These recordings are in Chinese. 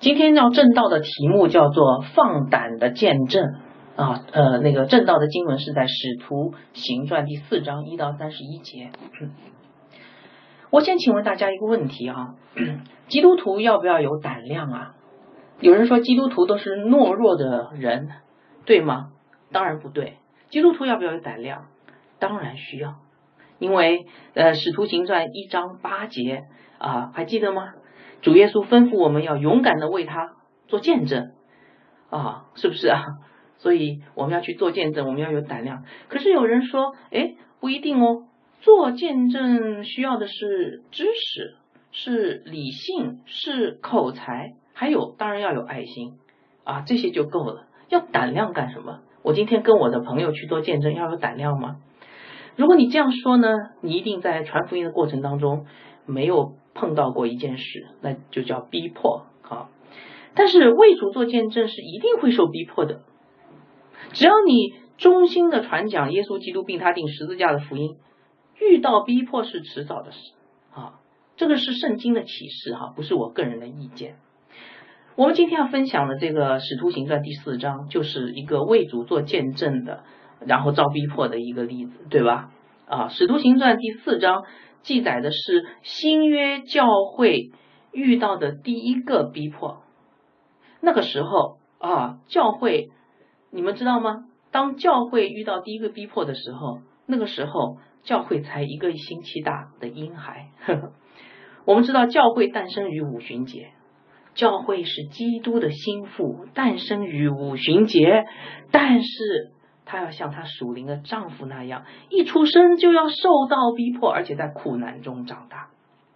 今天要证道的题目叫做放胆的见证啊，那个证道的经文是在使徒行传第4章1到31节。我先请问大家一个问题啊，基督徒要不要有胆量啊？有人说基督徒都是懦弱的人，对吗？当然不对。基督徒要不要有胆量？当然需要。因为使徒行传1章8节啊，还记得吗？主耶稣吩咐我们要勇敢的为他做见证啊，是不是啊？所以我们要去做见证，我们要有胆量。可是有人说，不一定哦，做见证需要的是知识，是理性，是口才，还有当然要有爱心啊，这些就够了。要胆量干什么？我今天跟我的朋友去做见证，要有胆量吗？如果你这样说呢，你一定在传福音的过程当中没有碰到过一件事，那就叫逼迫啊。但是为主做见证是一定会受逼迫的，只要你忠心的传讲耶稣基督并他钉十字架的福音，遇到逼迫是迟早的事啊。这个是圣经的启示哈，不是我个人的意见。我们今天要分享的这个使徒行传第4章，就是一个为主做见证的，然后遭逼迫的一个例子，对吧？使徒行传第4章记载的是新约教会遇到的第一个逼迫。那个时候教会，你们知道吗？当教会遇到第一个逼迫的时候，那个时候教会才1个星期大的婴孩。我们知道教会诞生于五旬节，教会是基督的心腹，诞生于五旬节，但是她要像她属灵的丈夫那样，一出生就要受到逼迫，而且在苦难中长大。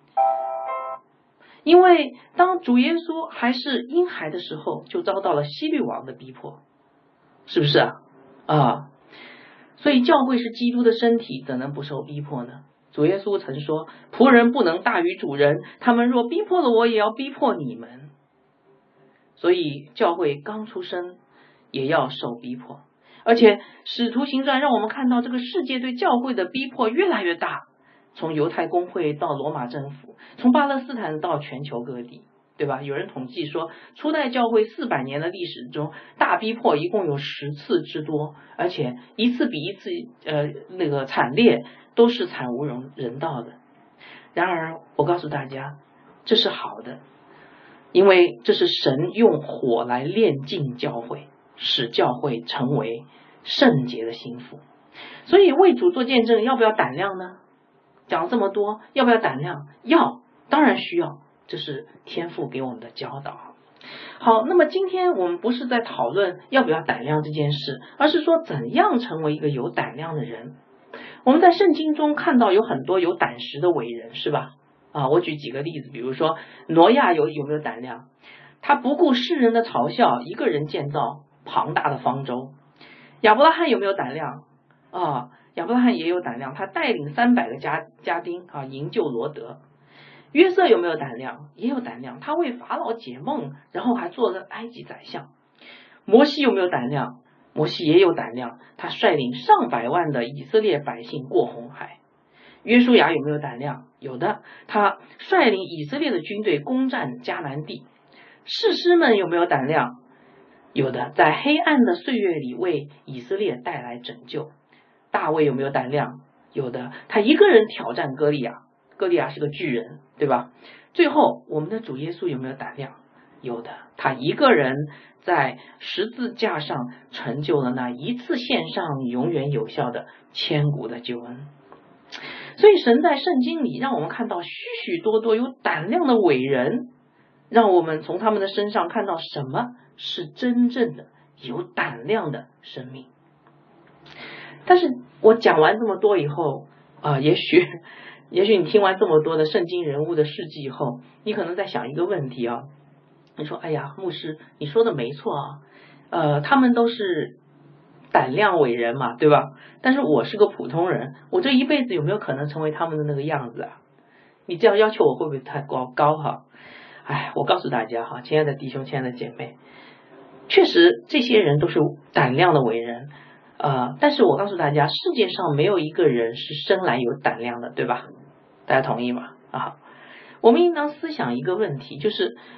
因为当主耶稣还是婴孩的时候，就遭到了希律王的逼迫，是不是啊？所以教会是基督的身体，怎能不受逼迫呢？主耶稣曾说，仆人不能大于主人，他们若逼迫了我，也要逼迫你们。所以教会刚出生也要受逼迫，而且使徒行传让我们看到这个世界对教会的逼迫越来越大，从犹太公会到罗马政府，从巴勒斯坦到全球各地，对吧？有人统计说，初代教会400年的历史中，大逼迫一共有10次之多，而且一次比一次那个惨烈，都是惨无人道的。然而我告诉大家，这是好的，因为这是神用火来炼净教会，使教会成为圣洁的心腹。所以为主做见证要不要胆量呢？讲了这么多，要不要胆量？要，当然需要，这是天父给我们的教导。好，那么今天我们不是在讨论要不要胆量这件事，而是说怎样成为一个有胆量的人。我们在圣经中看到有很多有胆识的伟人，是吧？我举几个例子，比如说挪亚有没有胆量？他不顾世人的嘲笑，一个人建造庞大的方舟。亚伯拉罕有没有胆量？亚伯拉罕也有胆量，他带领300个家丁营救罗德。约瑟有没有胆量？也有胆量，他为法老解梦，然后还做了埃及宰相。摩西有没有胆量？摩西也有胆量，他率领上百万的以色列百姓过红海。约书亚有没有胆量？有的，他率领以色列的军队攻占迦南地。士师们有没有胆量？有的，在黑暗的岁月里为以色列带来拯救。大卫有没有胆量？有的，他一个人挑战歌利亚，歌利亚是个巨人，对吧？最后我们的主耶稣有没有胆量？有的，他一个人在十字架上成就了那一次献上永远有效的千古的救恩。所以神在圣经里让我们看到许许多多有胆量的伟人，让我们从他们的身上看到什么是真正的有胆量的生命。但是我讲完这么多以后也许你听完这么多的圣经人物的事迹以后，你可能在想一个问题你说哎呀，牧师你说的没错他们都是胆量伟人嘛，对吧？但是我是个普通人，我这一辈子有没有可能成为他们的那个样子你这样要求我会不会太高我告诉大家亲爱的弟兄亲爱的姐妹，确实这些人都是胆量的伟人但是我告诉大家，世界上没有一个人是生来有胆量的，对吧？大家同意吗？我们应当思想一个问题，就是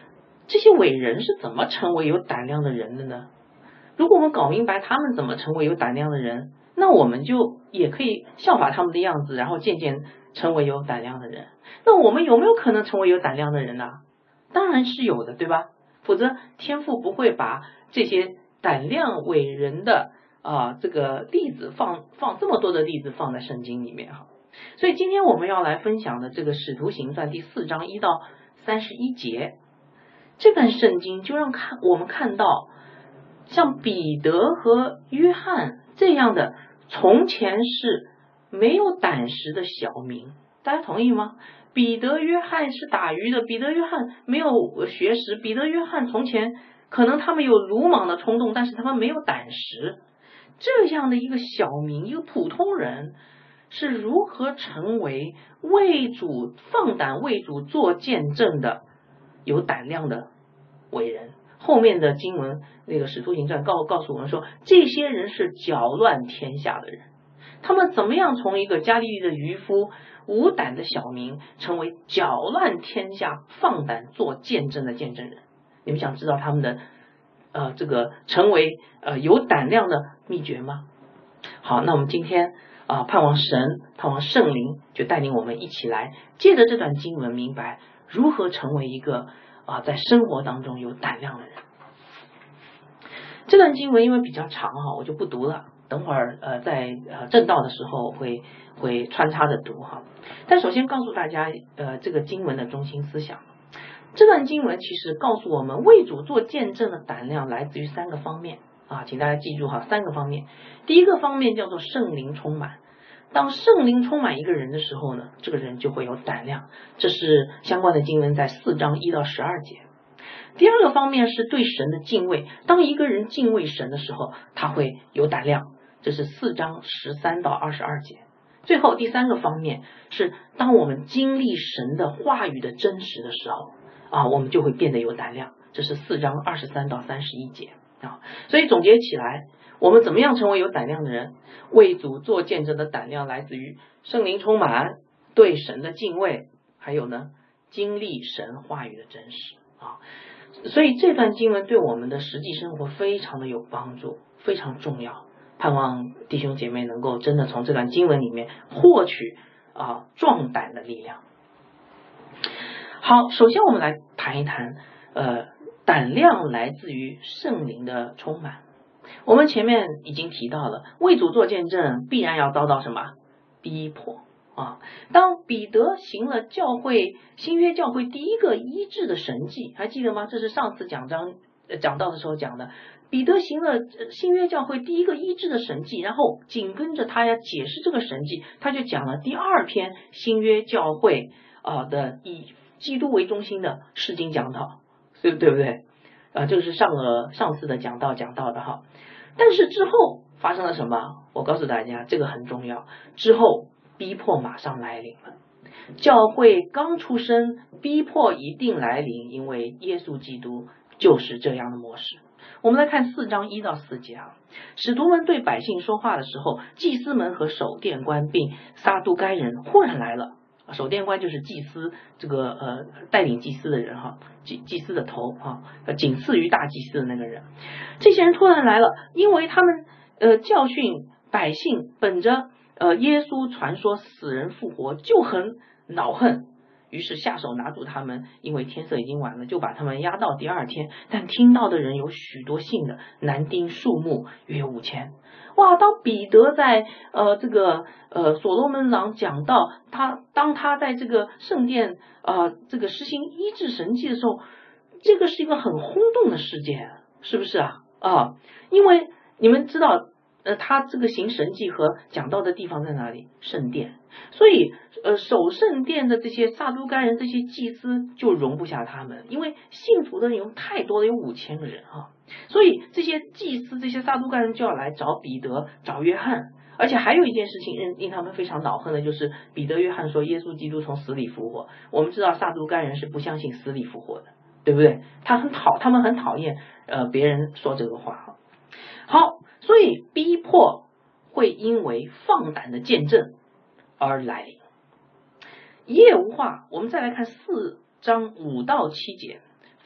这些伟人是怎么成为有胆量的人的呢？如果我们搞明白他们怎么成为有胆量的人，那我们就也可以效法他们的样子，然后渐渐成为有胆量的人。那我们有没有可能成为有胆量的人呢？当然是有的，对吧？否则天父不会把这些胆量伟人的这个例子放这么多的例子放在圣经里面哈。所以今天我们要来分享的这个使徒行传第4章1到31节，这段圣经就让我们看到像彼得和约翰这样的从前是没有胆识的小民，大家同意吗？彼得约翰是打鱼的，彼得约翰没有学识，彼得约翰从前可能他们有鲁莽的冲动，但是他们没有胆识。这样的一个小民，一个普通人是如何成为为主放胆为主做见证的有胆量的伟人？后面的经文那个使徒行传告诉我们说，这些人是搅乱天下的人。他们怎么样从一个加利利的渔夫无胆的小民成为搅乱天下放胆做见证的见证人？你们想知道他们的这个成为有胆量的秘诀吗？好，那我们今天盼望神盼望圣灵就带领我们一起来借着这段经文明白如何成为一个在生活当中有胆量的人。这段经文因为比较长我就不读了，等会儿在正道的时候会穿插着读哈。但首先告诉大家这个经文的中心思想。这段经文其实告诉我们为主做见证的胆量来自于3个方面请大家记住3个方面。第一个方面叫做圣灵充满，当圣灵充满一个人的时候呢，这个人就会有胆量，这是相关的经文在4章1到12节。第二个方面是对神的敬畏，当一个人敬畏神的时候，他会有胆量，这是4章13到22节。最后第3个方面是当我们经历神的话语的真实的时候我们就会变得有胆量，这是4章23到31节所以总结起来，我们怎么样成为有胆量的人？为主做见证的胆量来自于圣灵充满，对神的敬畏，还有呢经历神话语的真实所以这段经文对我们的实际生活非常的有帮助，非常重要。盼望弟兄姐妹能够真的从这段经文里面获取壮胆的力量。好，首先我们来谈一谈胆量来自于圣灵的充满。我们前面已经提到了，为主做见证必然要遭到什么逼迫当彼得行了新约教会第一个医治的神迹，还记得吗？这是上次讲到的时候讲的，彼得行了新约教会第一个医治的神迹，然后紧跟着他要解释这个神迹，他就讲了第2篇新约教会的以基督为中心的释经讲道，对不对？这个是上次的讲道的哈。但是之后发生了什么？我告诉大家，这个很重要。之后逼迫马上来临了，教会刚出生，逼迫一定来临，因为耶稣基督就是这样的模式。我们来看4章1到4节使徒们对百姓说话的时候，祭司们和守殿官并撒都该人忽然来了。守殿官就是祭司，这个带领祭司的人祭司的头仅次于大祭司的那个人。这些人突然来了，因为他们教训百姓本着耶稣传说死人复活就很恼恨，于是下手拿住他们，因为天色已经晚了，就把他们押到第2天。但听到的人有许多信的，男丁数目约5000。哇！当彼得在这个所罗门廊讲到当他在这个圣殿这个实行医治神迹的时候，这个是一个很轰动的事件，是不是因为你们知道他这个行神迹和讲道的地方在哪里？圣殿。所以守圣殿的这些撒都该人，这些祭司就容不下他们，因为信徒的人有太多了，有5000个人所以这些祭司这些撒都该人就要来找彼得找约翰。而且还有一件事情令他们非常恼恨的，就是彼得约翰说耶稣基督从死里复活。我们知道撒都该人是不相信死里复活的，对不对？他们很讨厌别人说这个话好，所以逼迫会因为放胆的见证而来临。一夜无话，我们再来看4章5到7节，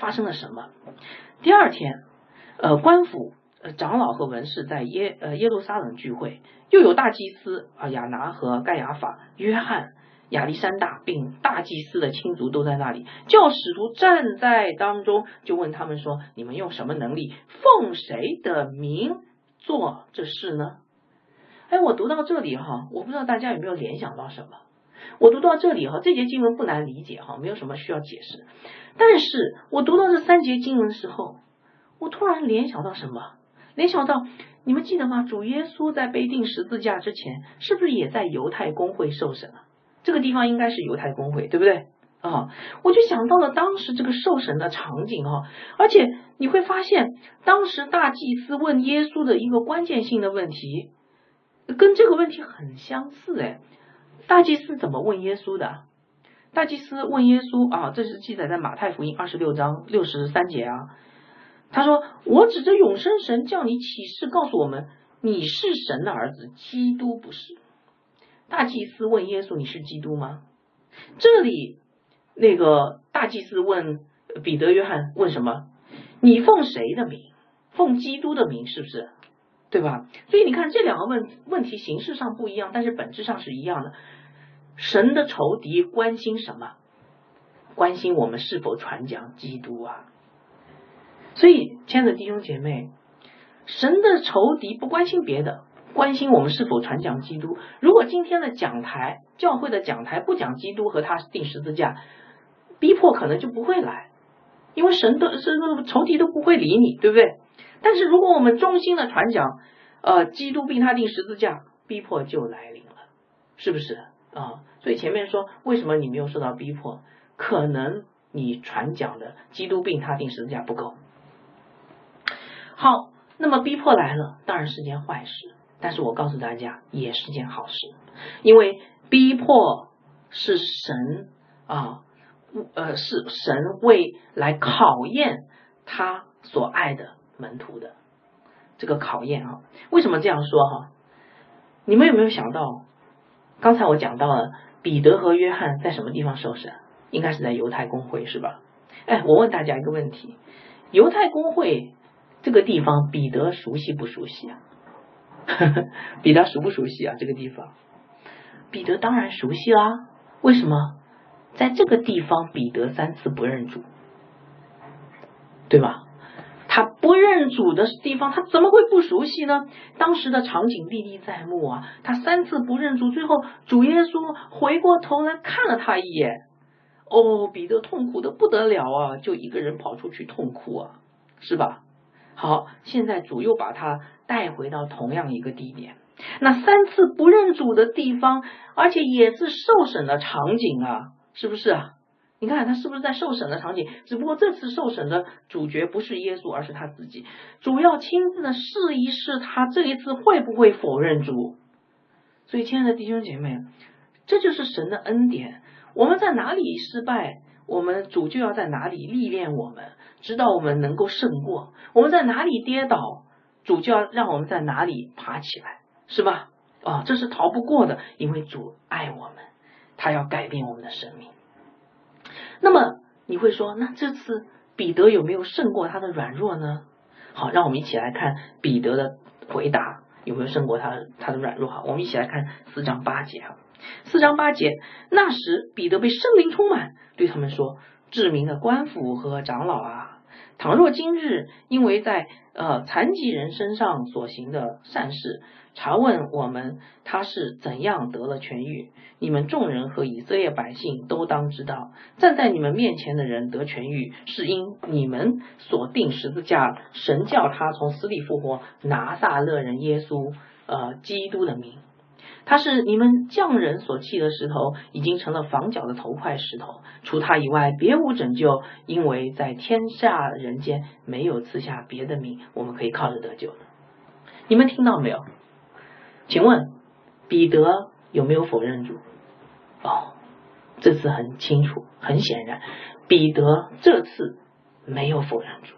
发生了什么？第二天，官府长老和文士在耶路撒冷聚会，又有大祭司亚拿和盖亚法、约翰、亚历山大并大祭司的亲族都在那里，叫使徒站在当中，就问他们说：你们用什么能力，奉谁的名做这事呢？我读到这里我不知道大家有没有联想到什么。我读到这里这节经文不难理解没有什么需要解释。但是我读到这3节经文的时候，我突然联想到什么？联想到，你们记得吗？主耶稣在被钉十字架之前，是不是也在犹太公会受审啊？这个地方应该是犹太公会，对不对？我就想到了当时这个受审的场景而且你会发现，当时大祭司问耶稣的一个关键性的问题，跟这个问题很相似大祭司怎么问耶稣的？大祭司问耶稣这是记载在马太福音26章63节他说：我指着永生神叫你起誓告诉我们，你是神的儿子，基督不是。大祭司问耶稣，你是基督吗？这里那个大祭司问彼得、约翰问什么？你奉谁的名？奉基督的名，是不是？对吧？所以你看这两个问题形式上不一样，但是本质上是一样的。神的仇敌关心什么？关心我们是否传讲基督所以亲爱的弟兄姐妹，神的仇敌不关心别的，关心我们是否传讲基督。如果今天的讲台，教会的讲台不讲基督和他钉十字架，逼迫可能就不会来，因为神的仇敌都不会理你，对不对？但是如果我们衷心的传讲基督并他钉十字架，逼迫就来临了，是不是所以前面说为什么你没有受到逼迫，可能你传讲的基督并他钉十字架不够。好，那么逼迫来了当然是件坏事，但是我告诉大家也是件好事，因为逼迫是神是神为来考验他所爱的门徒的这个考验为什么这样说你们有没有想到，刚才我讲到了彼得和约翰在什么地方受审？应该是在犹太公会，是吧？我问大家一个问题，犹太公会这个地方彼得熟悉不熟悉彼得熟不熟悉这个地方？彼得当然熟悉啦。为什么？在这个地方彼得3次不认主，对吧？他不认主的地方他怎么会不熟悉呢？当时的场景历历在目他3次不认主，最后主耶稣回过头来看了他一眼，彼得痛苦的不得了就一个人跑出去痛哭是吧？好，现在主又把他带回到同样一个地点，那3次不认主的地方，而且也是受审的场景是不是你看他是不是在受审的场景？只不过这次受审的主角不是耶稣，而是他自己，主要亲自的试一试他这一次会不会否认主。所以亲爱的弟兄姐妹，这就是神的恩典，我们在哪里失败，我们主就要在哪里历练我们，直到我们能够胜过。我们在哪里跌倒，主就要让我们在哪里爬起来，是吧？这是逃不过的，因为主爱我们，他要改变我们的生命。那么你会说，那这次彼得有没有胜过他的软弱呢？好，让我们一起来看彼得的回答有没有胜过他的软弱。我们一起来看4章8节4章8节，那时彼得被圣灵充满，对他们说，至明的官府和长老倘若今日因为在残疾人身上所行的善事，查问我们他是怎样得了痊愈，你们众人和以色列百姓都当知道，站在你们面前的人得痊愈，是因你们所钉十字架神叫他从死里复活拿撒勒人耶稣基督的名。他是你们匠人所弃的石头，已经成了房角的头块石头，除他以外别无拯救，因为在天下人间没有赐下别的名我们可以靠着得救的。你们听到没有？请问彼得有没有否认主？这次很清楚，很显然彼得这次没有否认主。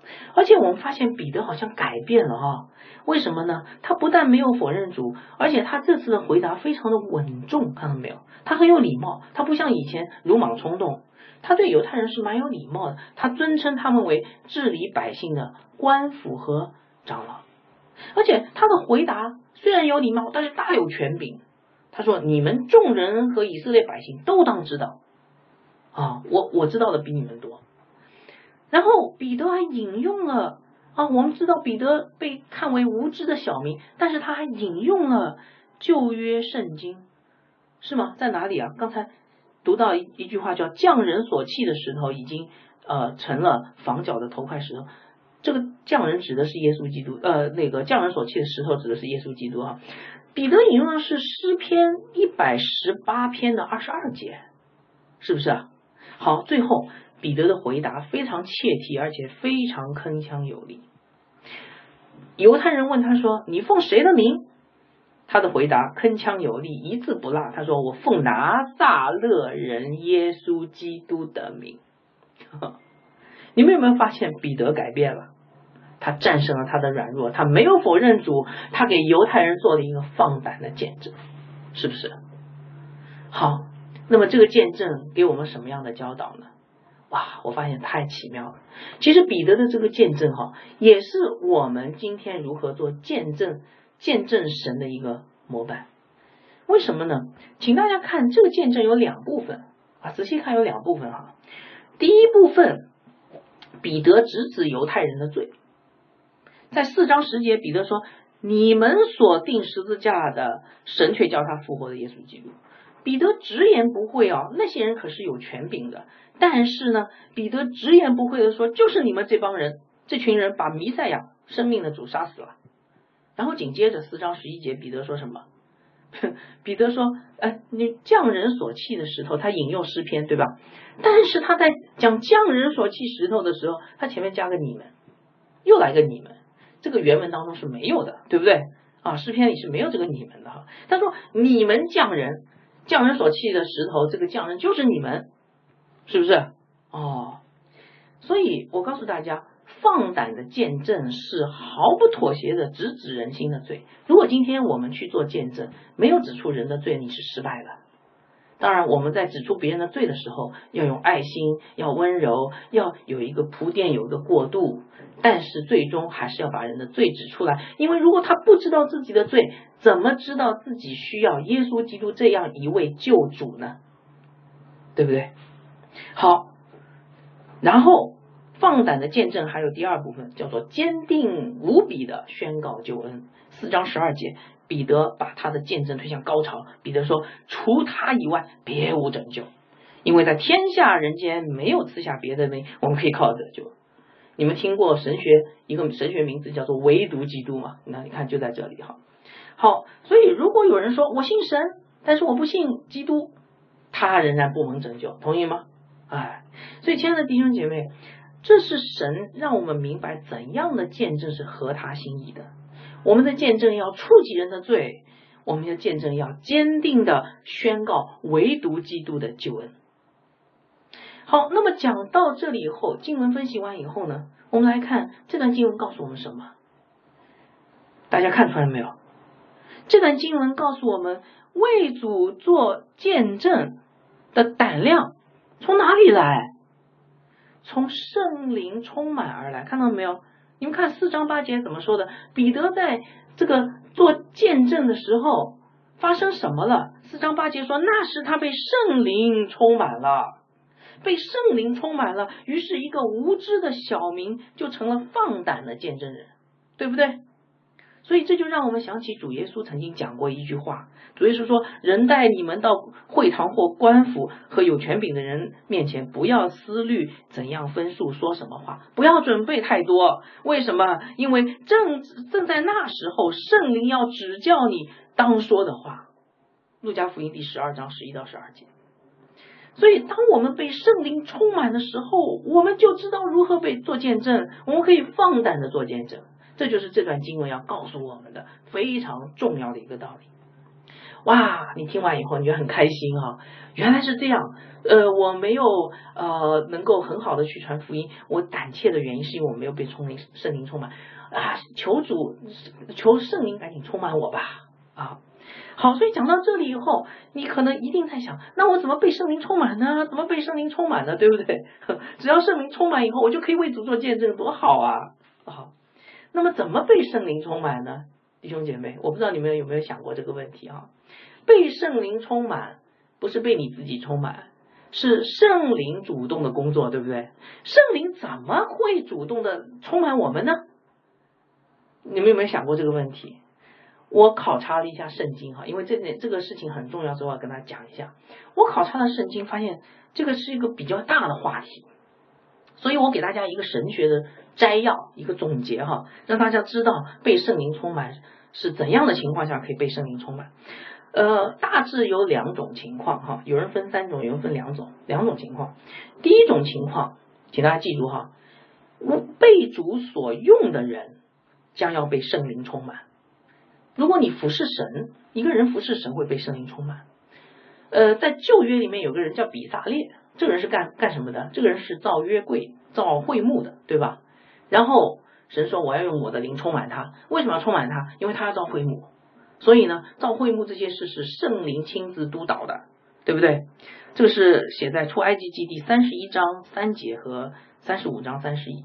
而且我们发现彼得好像改变了啊，为什么呢？他不但没有否认主，而且他这次的回答非常的稳重，看到没有？他很有礼貌，他不像以前鲁莽冲动，他对犹太人是蛮有礼貌的，他尊称他们为治理百姓的官府和长老。而且他的回答虽然有礼貌，但是大有权柄。他说：“你们众人和以色列百姓都当知道啊，我知道的比你们多。”然后彼得还引用了啊，我们知道彼得被看为无知的小民，但是他还引用了旧约圣经，是吗？在哪里啊？刚才读到一句话叫“匠人所弃的石头已经成了房角的头块石头”。这个匠人指的是耶稣基督，那个匠人所弃的石头指的是耶稣基督啊。彼得引用的是诗篇118篇的22节，是不是啊？好，最后彼得的回答非常切题，而且非常铿锵有力。犹太人问他说：“你奉谁的名？”他的回答铿锵有力，一字不落。他说：“我奉拿撒勒人耶稣基督的名。”你们有没有发现彼得改变了？他战胜了他的软弱，他没有否认主，他给犹太人做了一个放胆的见证，是不是？好，那么这个见证给我们什么样的教导呢？哇，我发现太奇妙了。其实彼得的这个见证也是我们今天如何做见证神的一个模板。为什么呢？请大家看这个见证有两部分啊，仔细看有两部分哈。第一部分，彼得直指犹太人的罪。在4章10节，彼得说：“你们所定十字架的，神却叫他复活的耶稣基督。”彼得直言不讳那些人可是有权柄的，但是呢，彼得直言不讳的说：“就是你们这群人把弥赛亚生命的主杀死了。”然后紧接着4章11节，彼得说什么？彼得说：“你匠人所弃的石头。”他引用诗篇，对吧？但是他在讲匠人所弃石头的时候，他前面加个你们，又来个你们。这个原文当中是没有的，对不对啊？诗篇里是没有这个你们的哈。他说：“你们匠人所弃的石头，这个匠人就是你们，是不是？”所以我告诉大家，放胆的见证是毫不妥协的直指人心的罪。如果今天我们去做见证，没有指出人的罪，你是失败的。当然我们在指出别人的罪的时候，要用爱心，要温柔，要有一个铺垫，有一个过渡，但是最终还是要把人的罪指出来。因为如果他不知道自己的罪，怎么知道自己需要耶稣基督这样一位救主呢？对不对？好，然后放胆的见证还有第二部分，叫做坚定无比的宣告救恩。4章12节，彼得把他的见证推向高潮。彼得说：“除他以外别无拯救，因为在天下人间没有赐下别的名，我们可以靠得救。”你们听过一个神学名字叫做唯独基督吗？那你看就在这里哈。好，所以如果有人说我信神，但是我不信基督，他仍然不蒙拯救，同意吗？所以亲爱的弟兄姐妹，这是神让我们明白怎样的见证是合他心意的。我们的见证要触及人的罪，我们的见证要坚定的宣告唯独基督的救恩。好，那么讲到这里以后，经文分析完以后呢，我们来看这段经文告诉我们什么？大家看出来没有？这段经文告诉我们，为主做见证的胆量从哪里来？从圣灵充满而来，看到没有？你们看4章8节怎么说的？彼得在这个做见证的时候发生什么了？4章8节说，那时他被圣灵充满了，被圣灵充满了，于是一个无知的小民就成了放胆的见证人，对不对？所以这就让我们想起主耶稣曾经讲过一句话，主耶稣说，人带你们到会堂或官府和有权柄的人面前，不要思虑怎样分数说什么话，不要准备太多。为什么？因为正在那时候，圣灵要指教你当说的话。路加福音第12章11到12节。所以当我们被圣灵充满的时候，我们就知道如何被做见证，我们可以放胆的做见证。这就是这段经文要告诉我们的非常重要的一个道理。 哇，你听完以后你觉得很开心啊，原来是这样。我没有能够很好的去传福音，我胆怯的原因是因为我没有被圣灵充满啊，求圣灵赶紧充满我吧啊。好，所以讲到这里以后，你可能一定在想，那我怎么被圣灵充满呢？怎么被圣灵充满呢？对不对？只要圣灵充满以后，我就可以为主做见证，多好啊！好，那么怎么被圣灵充满呢？弟兄姐妹，我不知道你们有没有想过这个问题啊？被圣灵充满不是被你自己充满，是圣灵主动的工作，对不对？圣灵怎么会主动的充满我们呢？你们有没有想过这个问题？我考察了一下圣经哈，因为这个事情很重要，所以我要跟大家讲一下。我考察了圣经，发现这个是一个比较大的话题，所以我给大家一个神学的摘要，一个总结哈，让大家知道被圣灵充满是怎样的情况下可以被圣灵充满。大致有两种情况哈，有人分3种，有人分2种情况。第一种情况，请大家记住哈，被主所用的人将要被圣灵充满。如果你服侍神，一个人服侍神会被圣灵充满。在旧约里面有个人叫比撒列，这个人是干什么的？这个人是造约柜、造会幕的，对吧？然后神说我要用我的灵充满他，为什么要充满他？因为他要造会幕，所以呢，造会幕这些事是圣灵亲自督导的，对不对？这个是写在出埃及记第31章3节和35章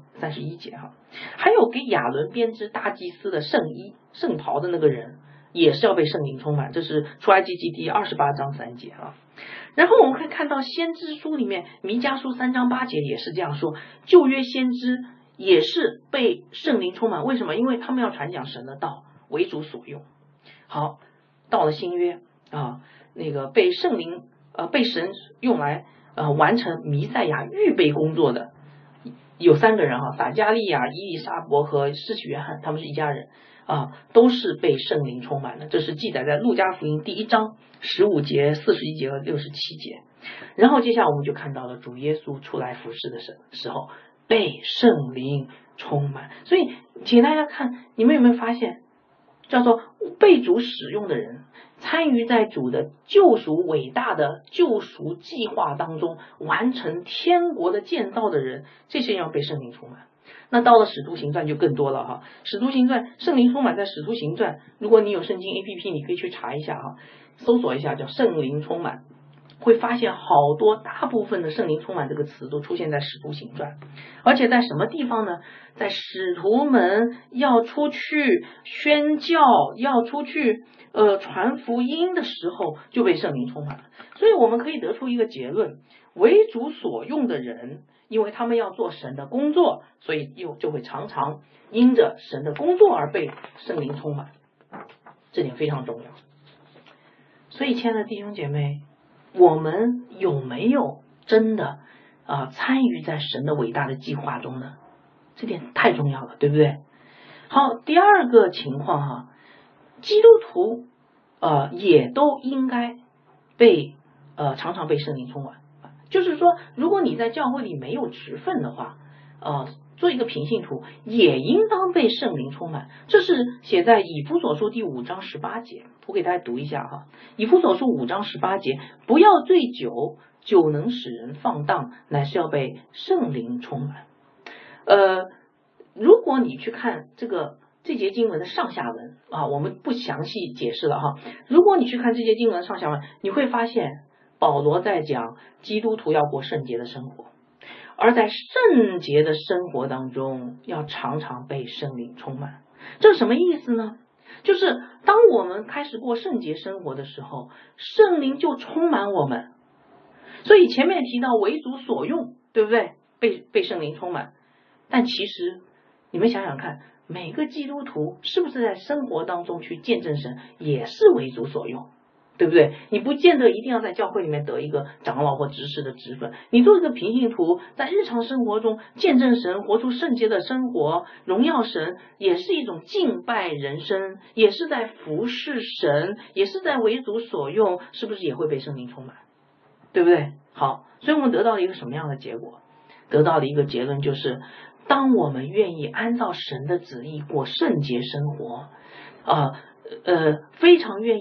31节哈。还有给亚伦编织大祭司的圣衣、圣袍的那个人，也是要被圣灵充满，这是出埃及记第28章3节啊。然后我们可以看到先知书里面弥迦书3章8节也是这样说，旧约先知也是被圣灵充满，为什么？因为他们要传讲神的道，为主所用。好，到了新约啊，那个被圣灵被神用来完成弥赛亚预备工作的有3个人哈，撒迦利亚、以利沙伯和施洗约翰，他们是一家人啊，都是被圣灵充满的。这是记载在路加福音第1章15节、41节和67节。然后接下来我们就看到了主耶稣出来服侍的时候被圣灵充满。所以请大家看，你们有没有发现，叫做被主使用的人，参与在主的救赎伟大的救赎计划当中，完成天国的建造的人，这些要被圣灵充满。那到了使徒行传就更多了哈，使徒行传圣灵充满在使徒行传，如果你有圣经 APP 你可以去查一下哈，搜索一下叫圣灵充满，会发现好多大部分的圣灵充满这个词都出现在使徒行传。而且在什么地方呢？在使徒们要出去宣教，要出去传福音的时候就被圣灵充满了。所以我们可以得出一个结论，为主所用的人，因为他们要做神的工作，所以就会常常因着神的工作而被圣灵充满，这点非常重要。所以亲爱的弟兄姐妹，我们有没有真的参与在神的伟大的计划中呢？这点太重要了，对不对？好，第二个情况哈，基督徒也都应该被常常被圣灵充满。就是说，如果你在教会里没有职分的话，做一个平信徒也应当被圣灵充满。这是写在以弗所书第5章18节，我给大家读一下哈。以弗所书5章18节，不要醉酒，酒能使人放荡，乃是要被圣灵充满。如果你去看这节经文的上下文我们不详细解释了哈。如果你去看这节经文的上下文，你会发现保罗在讲基督徒要过圣洁的生活，而在圣洁的生活当中要常常被圣灵充满。这是什么意思呢？就是当我们开始过圣洁生活的时候，圣灵就充满我们。所以前面提到为主所用，对不对？被圣灵充满。但其实你们想想看，每个基督徒是不是在生活当中去见证神也是为主所用，对不对？你不见得一定要在教会里面得一个长老或执事的职分，你做一个平信徒，在日常生活中见证神，活出圣洁的生活，荣耀神，也是一种敬拜人生，也是在服侍神，也是在为主所用，是不是也会被圣灵充满？对不对？好，所以我们得到了一个什么样的结果？得到了一个结论，就是当我们愿意按照神的旨意过圣洁生活，非常愿意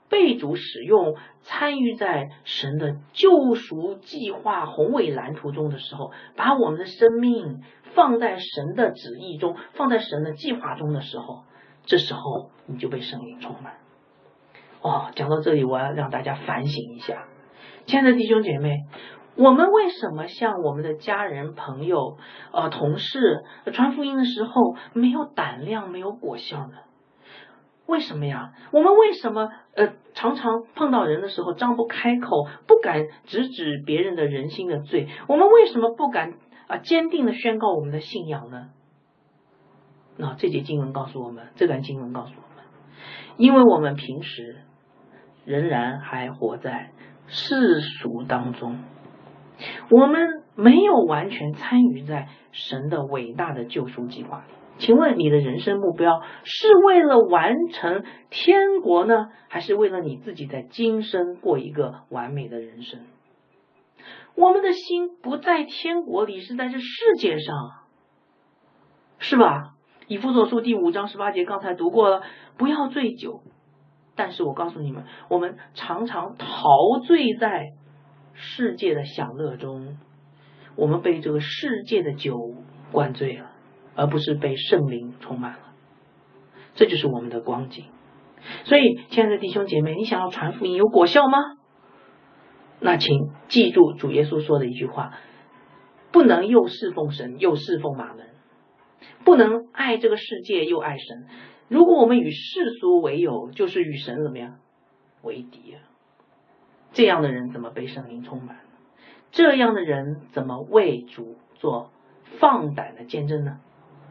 被主使用，参与在神的救赎计划宏伟蓝图中的时候，把我们的生命放在神的旨意中，放在神的计划中的时候，这时候你就被圣灵充满。讲到这里，我要让大家反省一下，亲爱的弟兄姐妹，我们为什么向我们的家人、朋友、同事传福音的时候没有胆量、没有果效呢？为什么呀？我们为什么常常碰到人的时候张不开口，不敢直指别人的人心的罪？我们为什么不敢坚定的宣告我们的信仰呢？那这节经文告诉我们，这段经文告诉我们，因为我们平时仍然还活在世俗当中，我们没有完全参与在神的伟大的救赎计划里。请问你的人生目标是为了完成天国呢，还是为了你自己在今生过一个完美的人生？我们的心不在天国里，是在这世界上，是吧？以弗所书第5章18节刚才读过了，不要醉酒。但是我告诉你们，我们常常陶醉在世界的享乐中，我们被这个世界的酒灌醉了，而不是被圣灵充满了。这就是我们的光景。所以亲爱的弟兄姐妹，你想要传福音有果效吗？那请记住主耶稣说的一句话，不能又侍奉神又侍奉马门，不能爱这个世界又爱神。如果我们与世俗为友，就是与神怎么样为敌啊？这样的人怎么被圣灵充满？这样的人怎么为主做放胆的见证呢？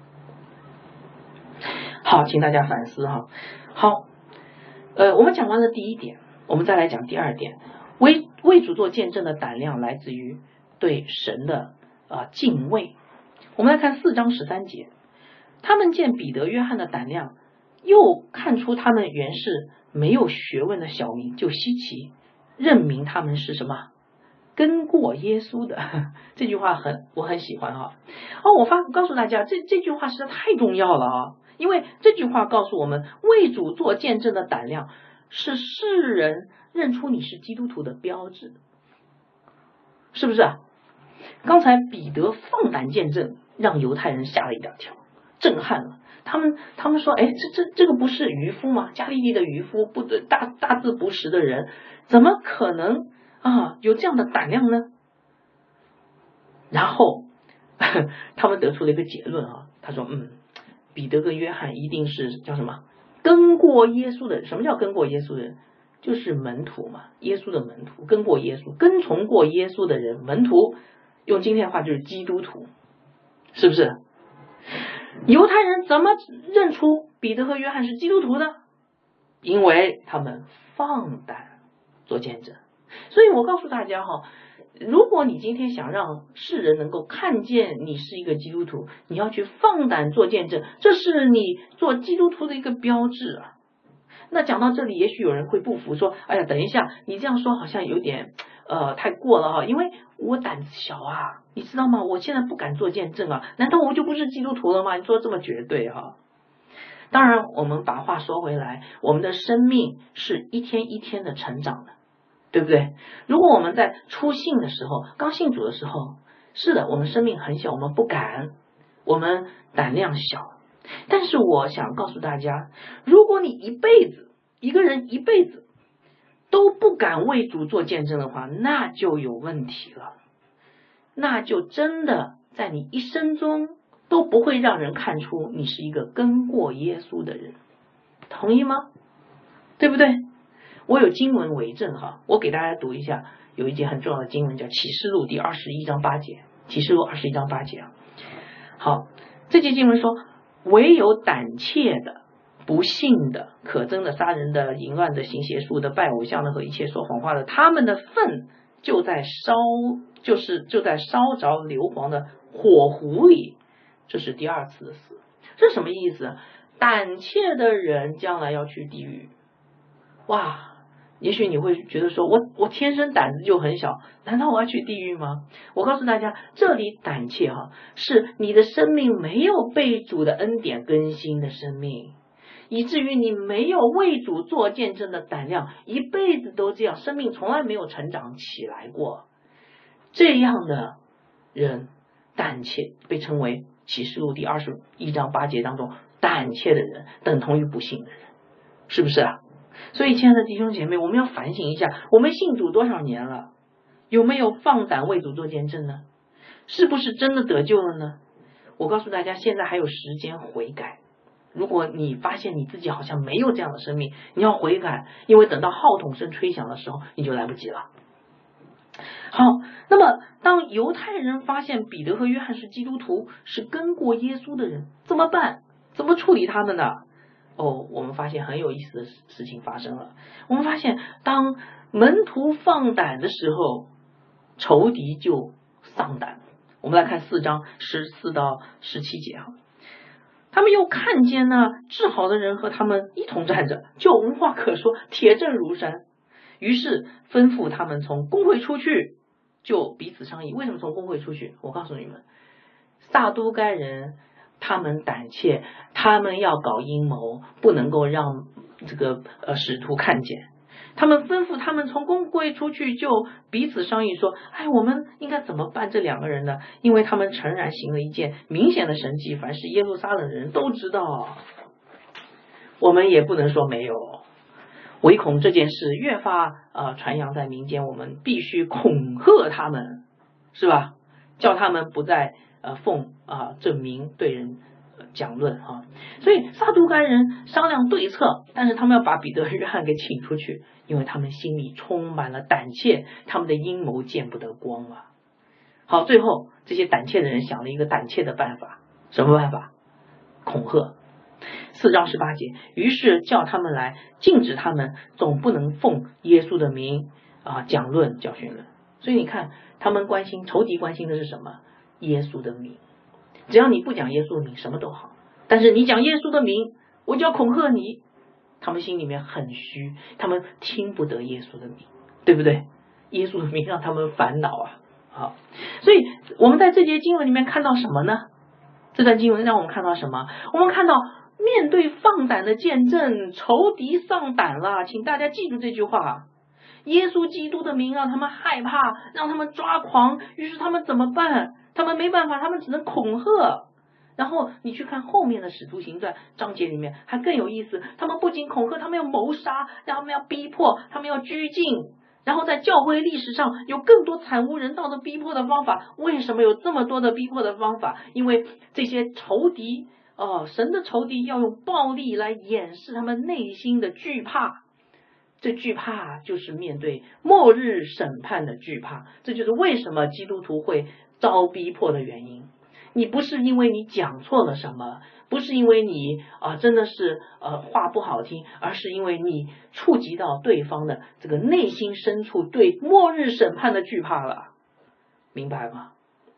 好，请大家反思哈。好，我们讲完了第一点，我们再来讲第二点。为主做见证的胆量来自于对神的敬畏。我们来看4章13节，他们见彼得、约翰的胆量，又看出他们原是没有学问的小民，就稀奇，认明他们是什么？跟过耶稣的。这句话我很喜欢哈。我告诉大家，这句话实在太重要了啊！因为这句话告诉我们，为主做见证的胆量是世人认出你是基督徒的标志，是不是啊？刚才彼得放胆见证，让犹太人吓了一大跳，震撼了。他们说，这个不是渔夫吗？加利利的渔夫，大字不识的人，怎么可能有这样的胆量呢？然后他们得出了一个结论他说彼得跟约翰一定是叫什么跟过耶稣的人。什么叫跟过耶稣的人？就是门徒嘛，耶稣的门徒，跟过耶稣，跟从过耶稣的人，门徒，用今天的话就是基督徒，是不是？犹太人怎么认出彼得和约翰是基督徒呢？因为他们放胆做见证。所以我告诉大家如果你今天想让世人能够看见你是一个基督徒，你要去放胆做见证，这是你做基督徒的一个标志啊。那讲到这里，也许有人会不服，说哎呀，等一下，你这样说好像有点太过了因为我胆子小啊，你知道吗？我现在不敢做见证啊，难道我就不是基督徒了吗？你说这么绝对当然我们把话说回来，我们的生命是一天一天的成长的，对不对？如果我们在初信的时候，刚信主的时候，是的，我们生命很小，我们不敢，我们胆量小。但是我想告诉大家，如果你一个人一辈子都不敢为主做见证的话，那就有问题了，那就真的在你一生中都不会让人看出你是一个跟过耶稣的人，同意吗？对不对？我有经文为证我给大家读一下，有一节很重要的经文叫启示录第21章8节，启示录21章8节好，这节经文说，唯有胆怯的、不信的、可憎的、杀人的、淫乱的、行邪术的、拜偶像的和一切说谎话的，他们的粪就在烧着硫磺的火湖里。这是第二次的死。这是什么意思？胆怯的人将来要去地狱。哇，也许你会觉得说，我天生胆子就很小，难道我要去地狱吗？我告诉大家，这里胆怯是你的生命没有被主的恩典更新的生命， 以至于你没有为主做见证的胆量，一辈子都这样，生命从来没有成长起来过。这样的人胆怯，被称为启示录第21章8节当中胆怯的人，等同于不信的人，是不是啊？所以亲爱的弟兄姐妹，我们要反省一下，我们信主多少年了，有没有放胆为主做见证呢？是不是真的得救了呢？我告诉大家，现在还有时间悔改。如果你发现你自己好像没有这样的生命，你要悔改，因为等到号筒声吹响的时候，你就来不及了。好，那么当犹太人发现彼得和约翰是基督徒，是跟过耶稣的人，怎么办？怎么处理他们呢？我们发现很有意思的事情发生了。我们发现当门徒放胆的时候，仇敌就丧胆。我们来看4章14到17节哈。他们又看见呢，治好的人和他们一同站着，就无话可说，铁证如山。于是吩咐他们从公会出去，就彼此商议。为什么从公会出去？我告诉你们，撒都该人他们胆怯，他们要搞阴谋，不能够让这个使徒看见。他们吩咐他们从公会出去，就彼此商议说，我们应该怎么办这2个人呢？因为他们诚然行了一件明显的神迹，凡是耶路撒冷的人都知道，我们也不能说没有，唯恐这件事越发传扬在民间，我们必须恐吓他们，是吧？叫他们不再奉这名对人讲论所以撒都该人商量对策，但是他们要把彼得和约翰给请出去，因为他们心里充满了胆怯，他们的阴谋见不得光了。好，最后这些胆怯的人想了一个胆怯的办法，什么办法？恐吓。4章18节，于是叫他们来，禁止他们，总不能奉耶稣的名讲论教训人。所以你看，他们仇敌关心的是什么？耶稣的名。只要你不讲耶稣的名，什么都好，但是你讲耶稣的名，我就要恐吓你。他们心里面很虚，他们听不得耶稣的名，对不对？耶稣的名让他们烦恼好，所以我们在这节经文里面看到什么呢？这段经文让我们看到什么？我们看到面对放胆的见证，仇敌丧胆了。请大家记住这句话，耶稣基督的名让他们害怕，让他们抓狂，于是他们怎么办？他们没办法，他们只能恐吓。然后你去看后面的使徒行传章节里面还更有意思，他们不仅恐吓，他们要谋杀，他们要逼迫，他们要拘禁。然后在教会历史上有更多惨无人道的逼迫的方法。为什么有这么多的逼迫的方法？因为这些仇敌神的仇敌要用暴力来掩饰他们内心的惧怕。这惧怕就是面对末日审判的惧怕，这就是为什么基督徒会遭逼迫的原因。你不是因为你讲错了什么，不是因为你真的是话不好听，而是因为你触及到对方的这个内心深处对末日审判的惧怕了，明白吗？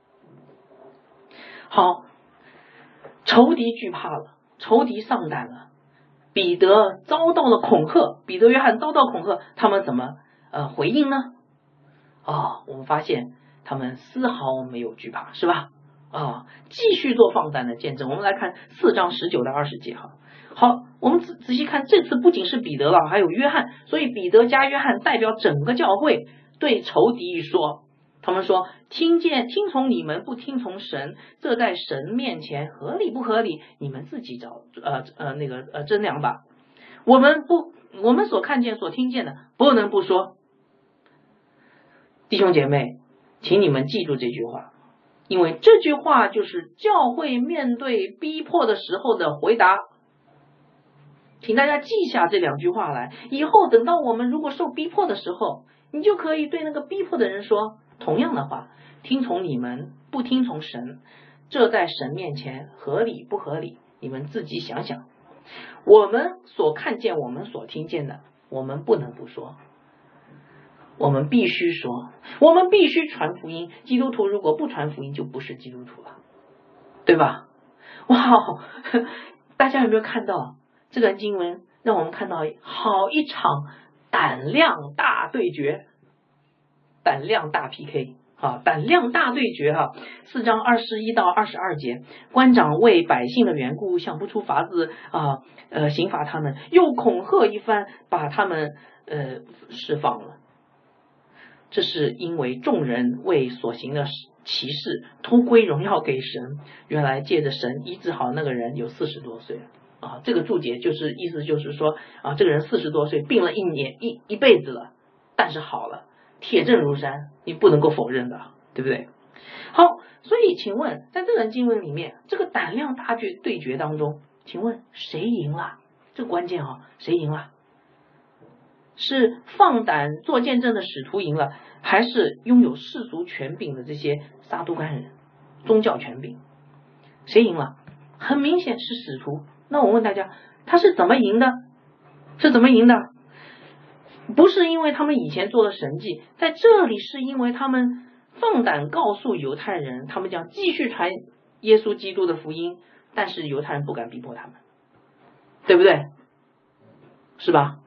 好，仇敌惧怕了，仇敌丧胆了，彼得遭到了恐吓，彼得约翰遭到恐吓，他们怎么回应呢？我们发现他们丝毫没有惧怕，是吧？继续做放胆的见证。我们来看4章19到20节好，我们仔细看，这次不仅是彼得了，还有约翰，所以彼得加约翰代表整个教会对仇敌说，他们说听从你们不听从神，这在神面前合理不合理？你们自己找斟量吧。我们所看见所听见的不能不说。弟兄姐妹，请你们记住这句话，因为这句话就是教会面对逼迫的时候的回答。请大家记下这2句话来，以后等到我们如果受逼迫的时候，你就可以对那个逼迫的人说同样的话，听从你们不听从神，这在神面前合理不合理？你们自己想想。我们所看见我们所听见的，我们不能不说，我们必须说，我们必须传福音。基督徒如果不传福音，就不是基督徒了，对吧？哇，大家有没有看到这段经文让我们看到好一场胆量大对决，胆量大 PK， 胆量大对决4章21到22节，官长为百姓的缘故想不出法子刑罚他们，又恐吓一番，把他们释放了。这是因为众人为所行的奇事都归荣耀给神，原来借着神医治好那个人有40多岁了这个注解就是意思就是说这个人40多岁病了一辈子了，但是好了，铁证如山，你不能够否认的，对不对？好，所以请问在这段经文里面，这个胆量大对决当中，请问谁赢了？这个关键谁赢了？是放胆做见证的使徒赢了，还是拥有世俗权柄的这些撒都该人宗教权柄？谁赢了？很明显是使徒。那我问大家，他是怎么赢的？不是因为他们以前做了神迹，在这里是因为他们放胆告诉犹太人，他们将继续传耶稣基督的福音，但是犹太人不敢逼迫他们，对不对？是吧？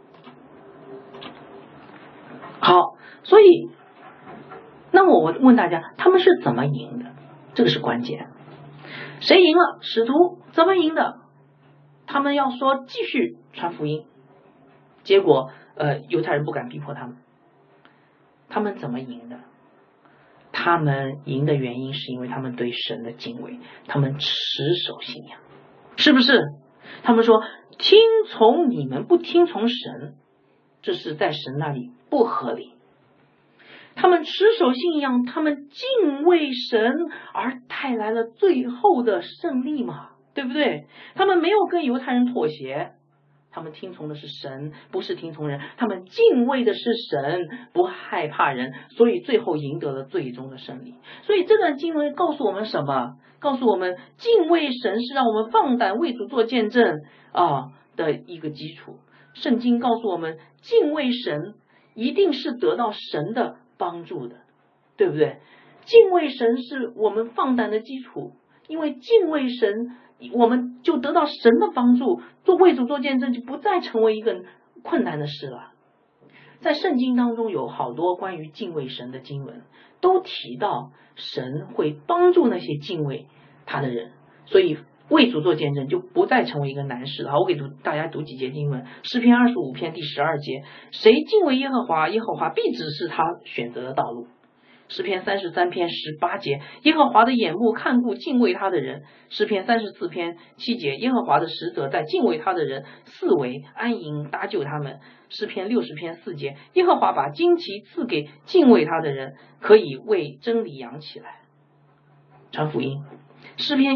好，所以那我问大家，他们是怎么赢的？这个是关键。谁赢了？使徒怎么赢的？他们要说继续传福音，结果犹太人不敢逼迫他们。他们怎么赢的？他们赢的原因是因为他们对神的敬畏，他们持守信仰，是不是？他们说听从你们不听从神，这是在神那里不合理。他们持守信仰，他们敬畏神，而带来了最后的胜利嘛，对不对？他们没有跟犹太人妥协，他们听从的是神，不是听从人，他们敬畏的是神，不害怕人，所以最后赢得了最终的胜利。所以这段经文告诉我们什么？告诉我们敬畏神是让我们放胆为主做见证的一个基础。圣经告诉我们，敬畏神一定是得到神的帮助的，对不对？敬畏神是我们放胆的基础，因为敬畏神我们就得到神的帮助，为主做见证就不再成为一个困难的事了。在圣经当中有好多关于敬畏神的经文，都提到神会帮助那些敬畏他的人，所以为主做见证就不再成为一个难事了。我给大家读几节经文，诗篇25篇第12节，谁敬畏耶和华，耶和华必指示他选择的道路。诗篇33篇18节，耶和华的眼目看顾敬畏他的人。诗篇34篇7节，耶和华的使者在敬畏他的人四围安营搭救他们。诗篇60篇4节，耶和华把旌旗赐给敬畏他的人，可以为真理扬起来。传福音。诗篇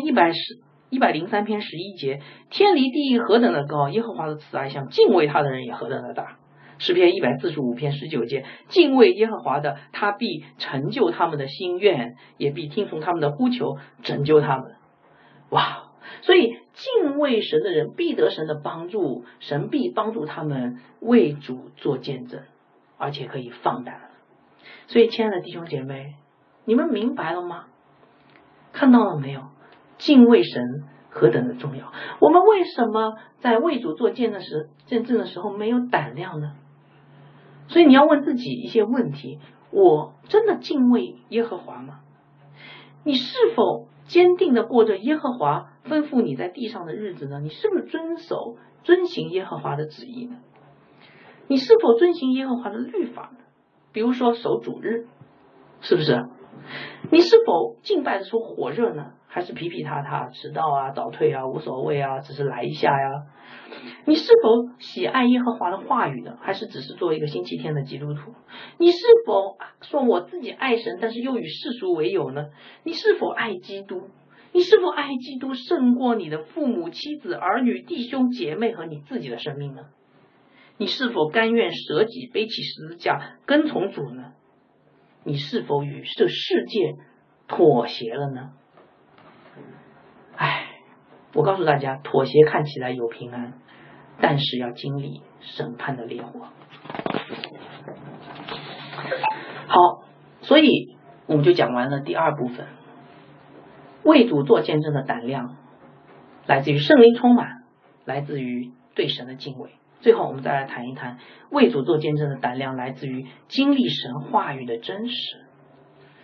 103篇11节，天离地何等的高，耶和华的慈爱向敬畏他的人也何等的大。诗篇145篇19节，敬畏耶和华的，他必成就他们的心愿，也必听从他们的呼求，拯救他们。哇！所以敬畏神的人必得神的帮助，神必帮助他们为主做见证，而且可以放胆。所以亲爱的弟兄姐妹，你们明白了吗？看到了没有？敬畏神何等的重要。我们为什么在为主做见证的时候没有胆量呢？所以你要问自己一些问题，我真的敬畏耶和华吗？你是否坚定的过着耶和华吩咐你在地上的日子呢？你是不是遵行耶和华的旨意呢？你是否遵行耶和华的律法呢？比如说守主日，是不是？你是否敬拜的时候火热呢？还是皮皮塌塌，迟到早退无所谓只是来一下呀？你是否喜爱耶和华的话语呢？还是只是做一个星期天的基督徒？你是否说我自己爱神，但是又与世俗为友呢？你是否爱基督？你是否爱基督胜过你的父母、妻子、儿女、弟兄姐妹和你自己的生命呢？你是否甘愿舍己，背起十字架跟从主呢？你是否与这世界妥协了呢？我告诉大家，妥协看起来有平安，但是要经历审判的烈火。好，所以我们就讲完了第二部分，为主做见证的胆量来自于圣灵充满，来自于对神的敬畏。最后我们再来谈一谈为主做见证的胆量来自于经历神话语的真实。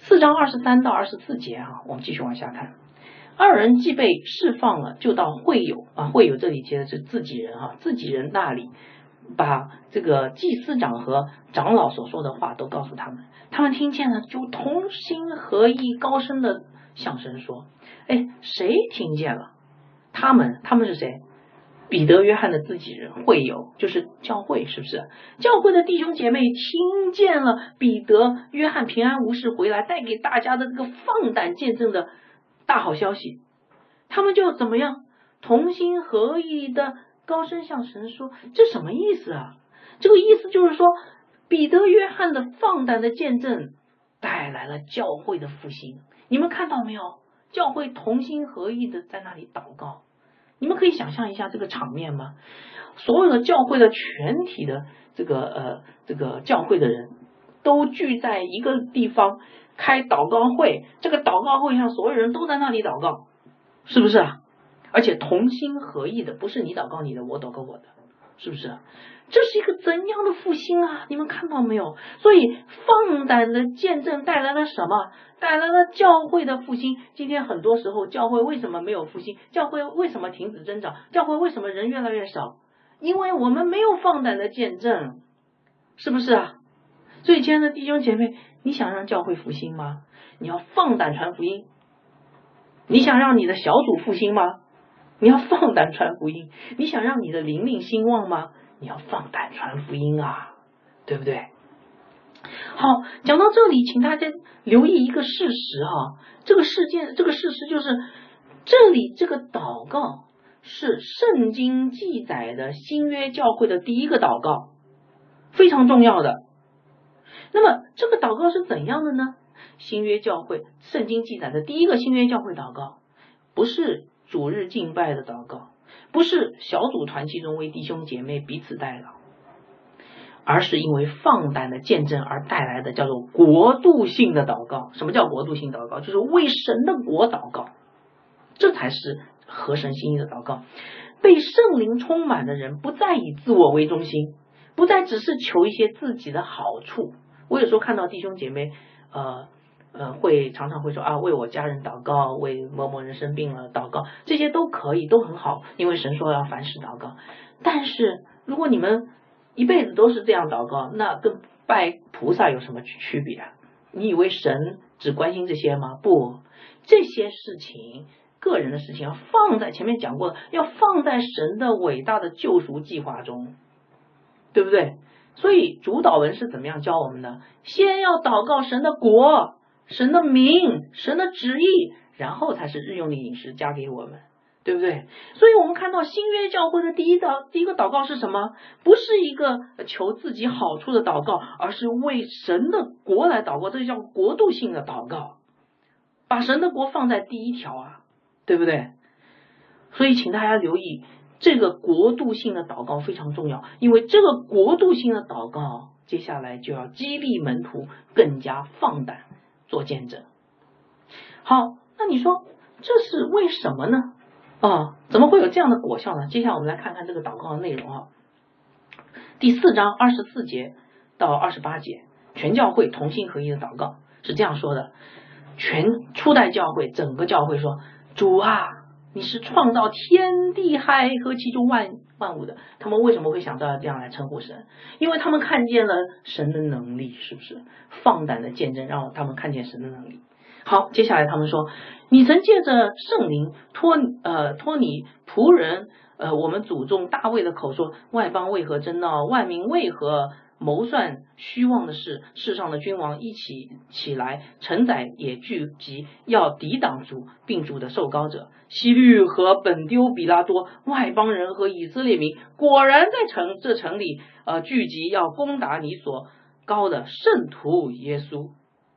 4章23到24节啊，我们继续往下看。二人既被释放了，就到会友啊，会友这里接的是自己人啊，自己人那里，把这个祭司长和长老所说的话都告诉他们。他们听见了，就同心合意，高声的向神说：哎，谁听见了？他们是谁？彼得、约翰的自己人，会友就是教会，是不是？教会的弟兄姐妹听见了彼得、约翰平安无事回来，带给大家的这个放胆见证的大好消息，他们就怎么样？同心合意的高声向神说，这什么意思啊？这个意思就是说，彼得、约翰的放胆的见证带来了教会的复兴。你们看到没有？教会同心合意的在那里祷告。你们可以想象一下这个场面吗？所有的教会的全体的这个教会的人都聚在一个地方开祷告会，这个祷告会上所有人都在那里祷告，是不是啊？而且同心合意的，不是你祷告你的，我祷告我的，是不是？这是一个怎样的复兴啊？你们看到没有？所以放胆的见证带来了什么？带来了教会的复兴。今天很多时候教会为什么没有复兴？教会为什么停止增长？教会为什么人越来越少？因为我们没有放胆的见证，是不是啊？所以亲爱的弟兄姐妹，你想让教会复兴吗？你要放胆传福音。你想让你的小组复兴吗？你要放胆传福音。你想让你的灵命兴旺吗？你要放胆传福音啊，对不对？好，讲到这里，请大家留意一个事实哈，这个事实就是，这里这个祷告是圣经记载的新约教会的第一个祷告，非常重要的。那么这个祷告是怎样的呢？新约教会圣经记载的第一个新约教会祷告，不是主日敬拜的祷告，不是小组团契中为弟兄姐妹彼此代祷，而是因为放胆的见证而带来的叫做国度性的祷告。什么叫国度性祷告？就是为神的国祷告，这才是合神心意的祷告。被圣灵充满的人不再以自我为中心，不再只是求一些自己的好处。我有时候看到弟兄姐妹会常常会说啊，为我家人祷告，为某某人生病了祷告，这些都可以，都很好，因为神说要凡事祷告。但是如果你们一辈子都是这样祷告，那跟拜菩萨有什么区别啊？你以为神只关心这些吗？不，这些事情，个人的事情要放在前面讲过的，要放在神的伟大的救赎计划中，对不对？所以主祷文是怎么样教我们的？先要祷告神的国、神的名、神的旨意，然后才是日用的饮食加给我们，对不对？所以我们看到新约教会的第一个祷告是什么？不是一个求自己好处的祷告，而是为神的国来祷告，这叫国度性的祷告，把神的国放在第一条啊，对不对？所以请大家留意，这个国度性的祷告非常重要，因为这个国度性的祷告接下来就要激励门徒更加放胆做见证。好，那你说这是为什么呢？怎么会有这样的果效呢？接下来我们来看看这个祷告的内容啊。第4章24节到28节，全教会同心合一的祷告是这样说的：初代教会整个教会说，主啊，你是创造天地海和其中万物的。他们为什么会想到这样来称呼神？因为他们看见了神的能力，是不是？放胆的见证让他们看见神的能力。好，接下来他们说，你曾借着圣灵托你仆人我们祖宗大卫的口说，外邦为何争闹，万民为何谋算虚妄的事？世上的君王一起来，臣宰也聚集，要抵挡主，并主的受膏者。希律和本丢比拉多，外邦人和以色列民，果然在这城里聚集，要攻打你所膏的圣徒耶稣。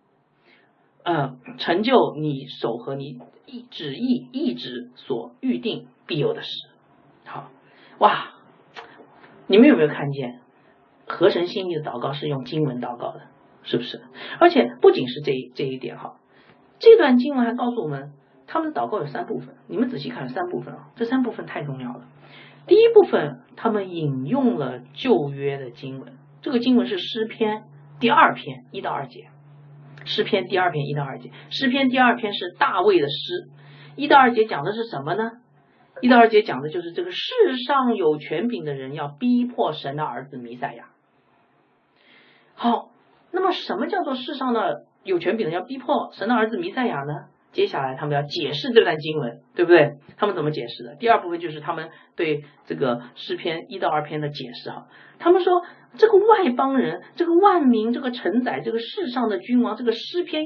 成就你手和你意志所预定必有的事。好，哇，你们有没有看见合神心意的祷告是用经文祷告的，是不是？而且不仅是这一点哈，这段经文还告诉我们，他们的祷告有3部分，你们仔细看3部分啊，这3部分太重要了。第一部分，他们引用了旧约的经文，这个经文是诗篇第2篇1到2节。 诗篇第2篇1到2节，诗篇第2篇是大卫的诗，1到2节讲的是什么呢？1到2节讲的就是这个世上有权柄的人要逼迫神的儿子弥赛亚。好，那么什么叫做世上的有权柄的人要逼迫神的儿子弥赛亚呢？接下来他们要解释这段经文，对不对？他们怎么解释的？第二部分就是他们对这个诗篇1到2篇的解释哈。他们说这个外邦人，这个万民，这个承载这个世上的君王，这个诗篇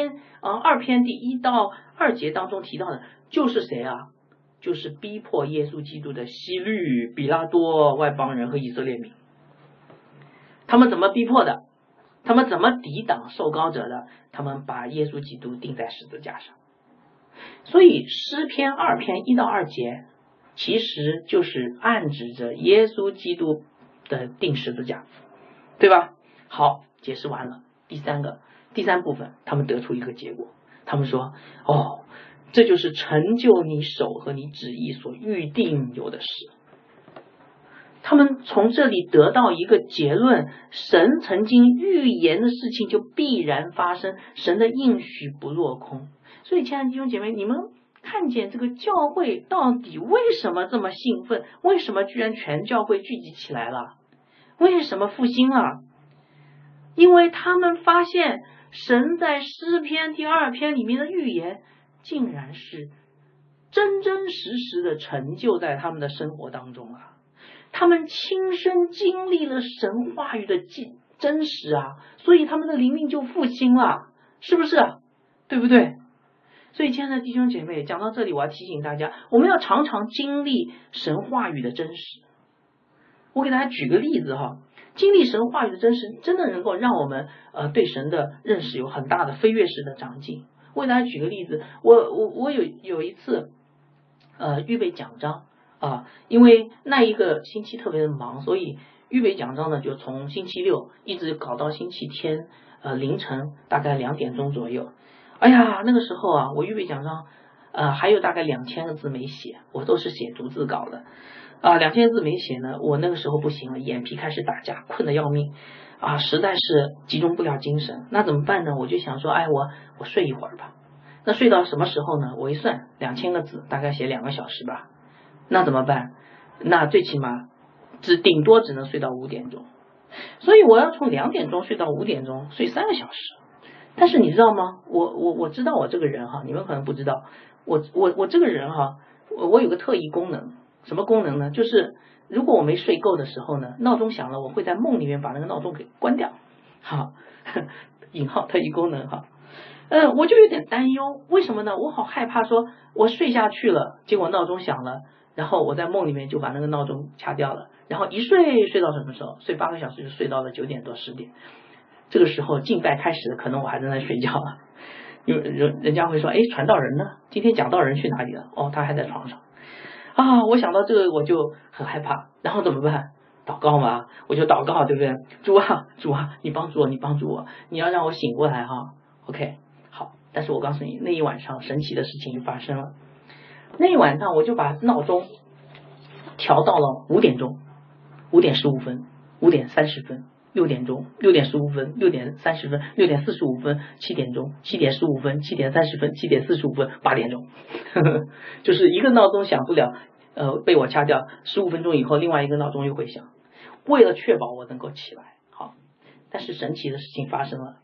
2篇第1到2节当中提到的就是谁啊？就是逼迫耶稣基督的希律、比拉多、外邦人和以色列民。他们怎么逼迫的？他们怎么抵挡受膏者的？他们把耶稣基督钉在十字架上。所以诗篇2篇1到2节其实就是暗指着耶稣基督的钉十字架，对吧？好，解释完了。第三部分他们得出一个结果，他们说这就是成就你手和你旨意所预定有的事。他们从这里得到一个结论，神曾经预言的事情就必然发生，神的应许不落空。所以亲爱的弟兄姐妹，你们看见这个教会到底为什么这么兴奋？为什么居然全教会聚集起来了？为什么复兴了？因为他们发现神在诗篇第2篇里面的预言竟然是真真实实的成就在他们的生活当中啊！他们亲身经历了神话语的真实啊，所以他们的灵命就复兴了，是不是啊？对不对？所以亲爱的弟兄姐妹，讲到这里我要提醒大家，我们要常常经历神话语的真实。我给大家举个例子哈，经历神话语的真实真的能够让我们对神的认识有很大的飞跃式的长进。我给大家举个例子，我有一次预备讲章因为那一个星期特别的忙，所以预备讲章呢就从星期六一直搞到星期天凌晨大概2点钟左右。哎呀，那个时候啊，我预备讲章还有大概2000个字没写，我都是写逐字稿的2000个字没写呢，我那个时候不行了，眼皮开始打架，困得要命实在是集中不了精神。那怎么办呢？我就想说我睡一会儿吧。那睡到什么时候呢？我一算2000个字大概写2个小时吧。那怎么办？那最起码顶多只能睡到5点钟，所以我要从2点钟睡到5点钟，睡3个小时。但是你知道吗？我知道我这个人哈，你们可能不知道，我这个人哈，我有个特异功能。什么功能呢？就是如果我没睡够的时候呢，闹钟响了，我会在梦里面把那个闹钟给关掉。好，引号特异功能哈。我就有点担忧，为什么呢？我好害怕说我睡下去了，结果闹钟响了，然后我在梦里面就把那个闹钟掐掉了，然后一睡到什么时候？睡8个小时就睡到了9点多10点。这个时候敬拜开始了，可能我还在睡觉啊。人家会说，传道人呢？今天讲道人去哪里了？他还在床上。我想到这个我就很害怕，然后怎么办？祷告嘛，我就祷告，对不对？主啊，你帮助我，你要让我醒过来哈。OK， 好。但是我告诉你，那一晚上神奇的事情就发生了。那一晚上我就把闹钟调到了5点钟，5点15分，5点30分，6点钟，6点15分，6点30分，6点45分，7点钟，7点15分，7点30分，7点45分，8点钟就是一个闹钟响不了被我掐掉，15分钟以后另外一个闹钟又会响，为了确保我能够起来。好，但是神奇的事情发生了，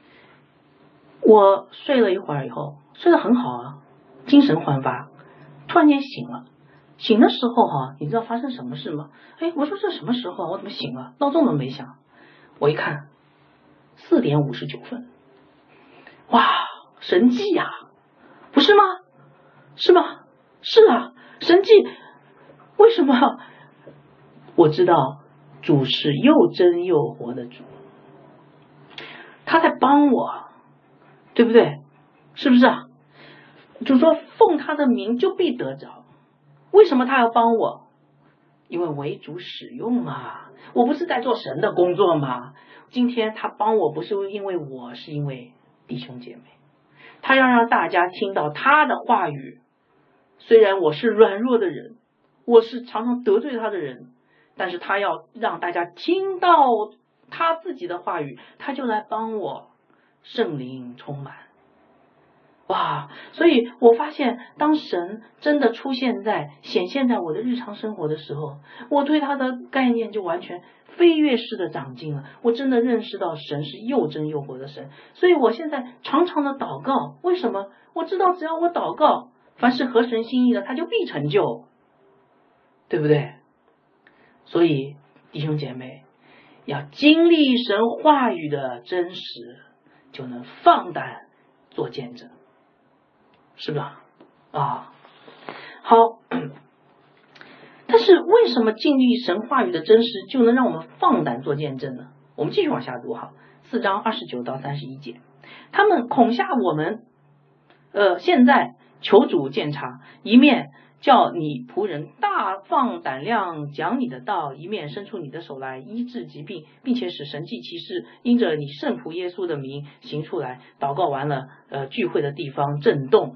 我睡了一会儿以后，睡得很好啊，精神焕发，突然间醒了。醒的时候你知道发生什么事吗？我说这什么时候我怎么醒了？闹钟都没响。我一看4点59分，哇，神迹呀，不是吗？是吗？是啊，神迹。为什么？我知道主是又真又活的主，他在帮我，对不对？是不是啊？主说奉他的名就必得着。为什么他要帮我？因为为主使用嘛，我不是在做神的工作吗？今天他帮我不是因为我，是因为弟兄姐妹，他要让大家听到他的话语。虽然我是软弱的人，我是常常得罪他的人，但是他要让大家听到他自己的话语，他就来帮我。 圣灵充满。哇！所以我发现，当神真的显现在我的日常生活的时候，我对他的概念就完全飞跃式的长进了。我真的认识到神是又真又活的神。所以我现在常常的祷告，为什么？我知道只要我祷告，凡是合神心意的，他就必成就，对不对？所以弟兄姐妹，要经历神话语的真实，就能放胆做见证，是不是啊？好，但是为什么经历神话语的真实就能让我们放胆做见证呢？我们继续往下读哈，4章29到31节，他们恐吓我们，现在求主鉴察，一面叫你仆人大放胆量讲你的道，一面伸出你的手来医治疾病，并且使神迹奇事因着你圣仆耶稣的名行出来。祷告完了，聚会的地方震动。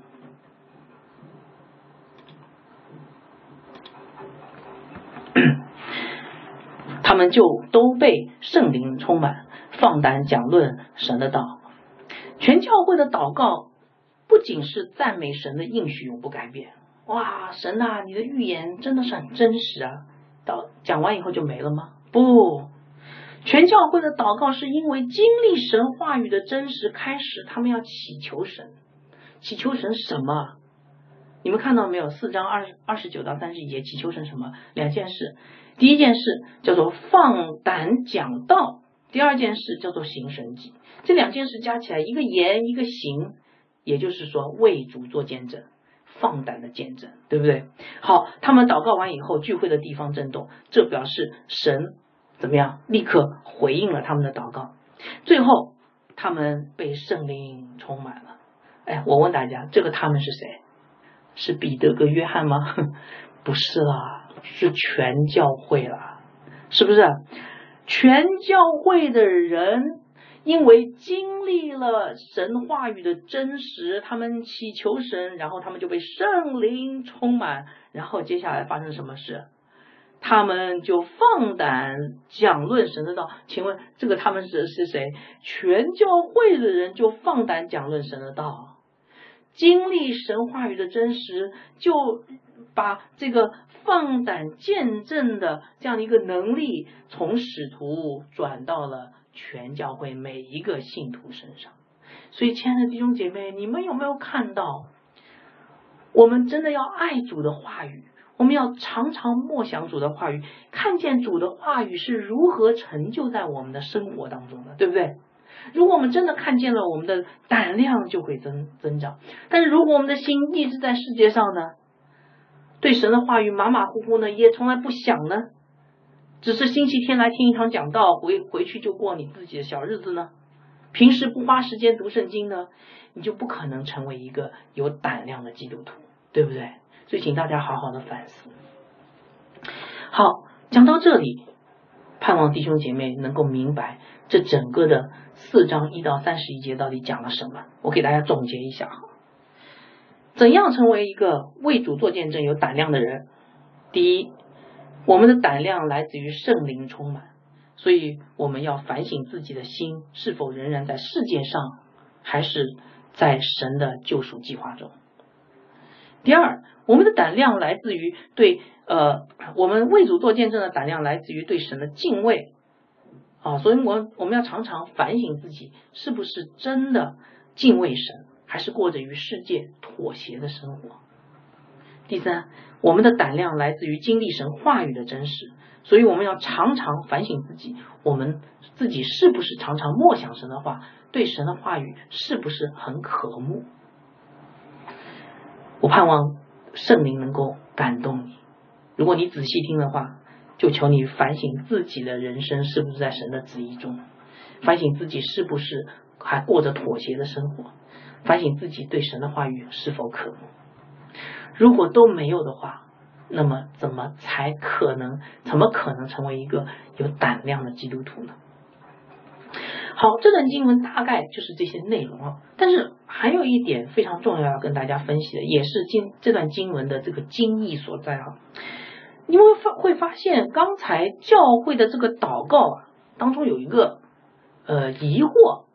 他们就都被圣灵充满，放胆讲论神的道。全教会的祷告不仅是赞美神的应许永不改变，哇，神啊，你的预言真的是很真实啊！讲完以后就没了吗？不，全教会的祷告是因为经历神话语的真实开始，他们要祈求神。祈求神什么？你们看到没有？4章29到31节，祈求神什么？两件事。第一件事叫做放胆讲道，第二件事叫做行神迹。这两件事加起来，一个言一个行，也就是说为主做见证，放胆的见证，对不对？好，他们祷告完以后，聚会的地方震动，这表示神怎么样？立刻回应了他们的祷告。最后他们被圣灵充满了。哎，我问大家，这个他们是谁？是彼得跟约翰吗？不是啦，是全教会啦，是不是？全教会的人因为经历了神话语的真实，他们祈求神，然后他们就被圣灵充满，然后接下来发生什么事？他们就放胆讲论神的道。请问这个他们是谁？全教会的人就放胆讲论神的道，经历神话语的真实，就把这个放胆见证的这样的一个能力从使徒转到了全教会每一个信徒身上。所以亲爱的弟兄姐妹，你们有没有看到，我们真的要爱主的话语，我们要常常默想主的话语，看见主的话语是如何成就在我们的生活当中的，对不对？如果我们真的看见了，我们的胆量就会增长。但是如果我们的心一直在世界上呢，对神的话语马马虎虎呢，也从来不想呢，只是星期天来听一堂讲道，回去就过你自己的小日子呢，平时不花时间读圣经呢，你就不可能成为一个有胆量的基督徒，对不对？所以请大家好好的反思。好，讲到这里，盼望弟兄姐妹能够明白这整个的4章1到31节到底讲了什么。我给大家总结一下，怎样成为一个为主做见证有胆量的人？第一，我们的胆量来自于圣灵充满，所以我们要反省自己的心是否仍然在世界上，还是在神的救赎计划中。第二，我们的胆量来自于我们为主做见证的胆量来自于对神的敬畏啊，所以我们要常常反省自己是不是真的敬畏神，还是过着与世界妥协的生活。第三，我们的胆量来自于经历神话语的真实，所以我们要常常反省自己，我们自己是不是常常默想神的话，对神的话语是不是很渴慕。我盼望圣灵能够感动你，如果你仔细听的话，就求你反省自己的人生是不是在神的旨意中，反省自己是不是还过着妥协的生活，反省自己对神的话语是否渴慕。如果都没有的话，那么怎么可能成为一个有胆量的基督徒呢？好，这段经文大概就是这些内容了。但是还有一点非常重要要跟大家分析的，也是这段经文的这个精义所在啊。你们会发现，刚才教会的这个祷告啊当中有一个疑惑，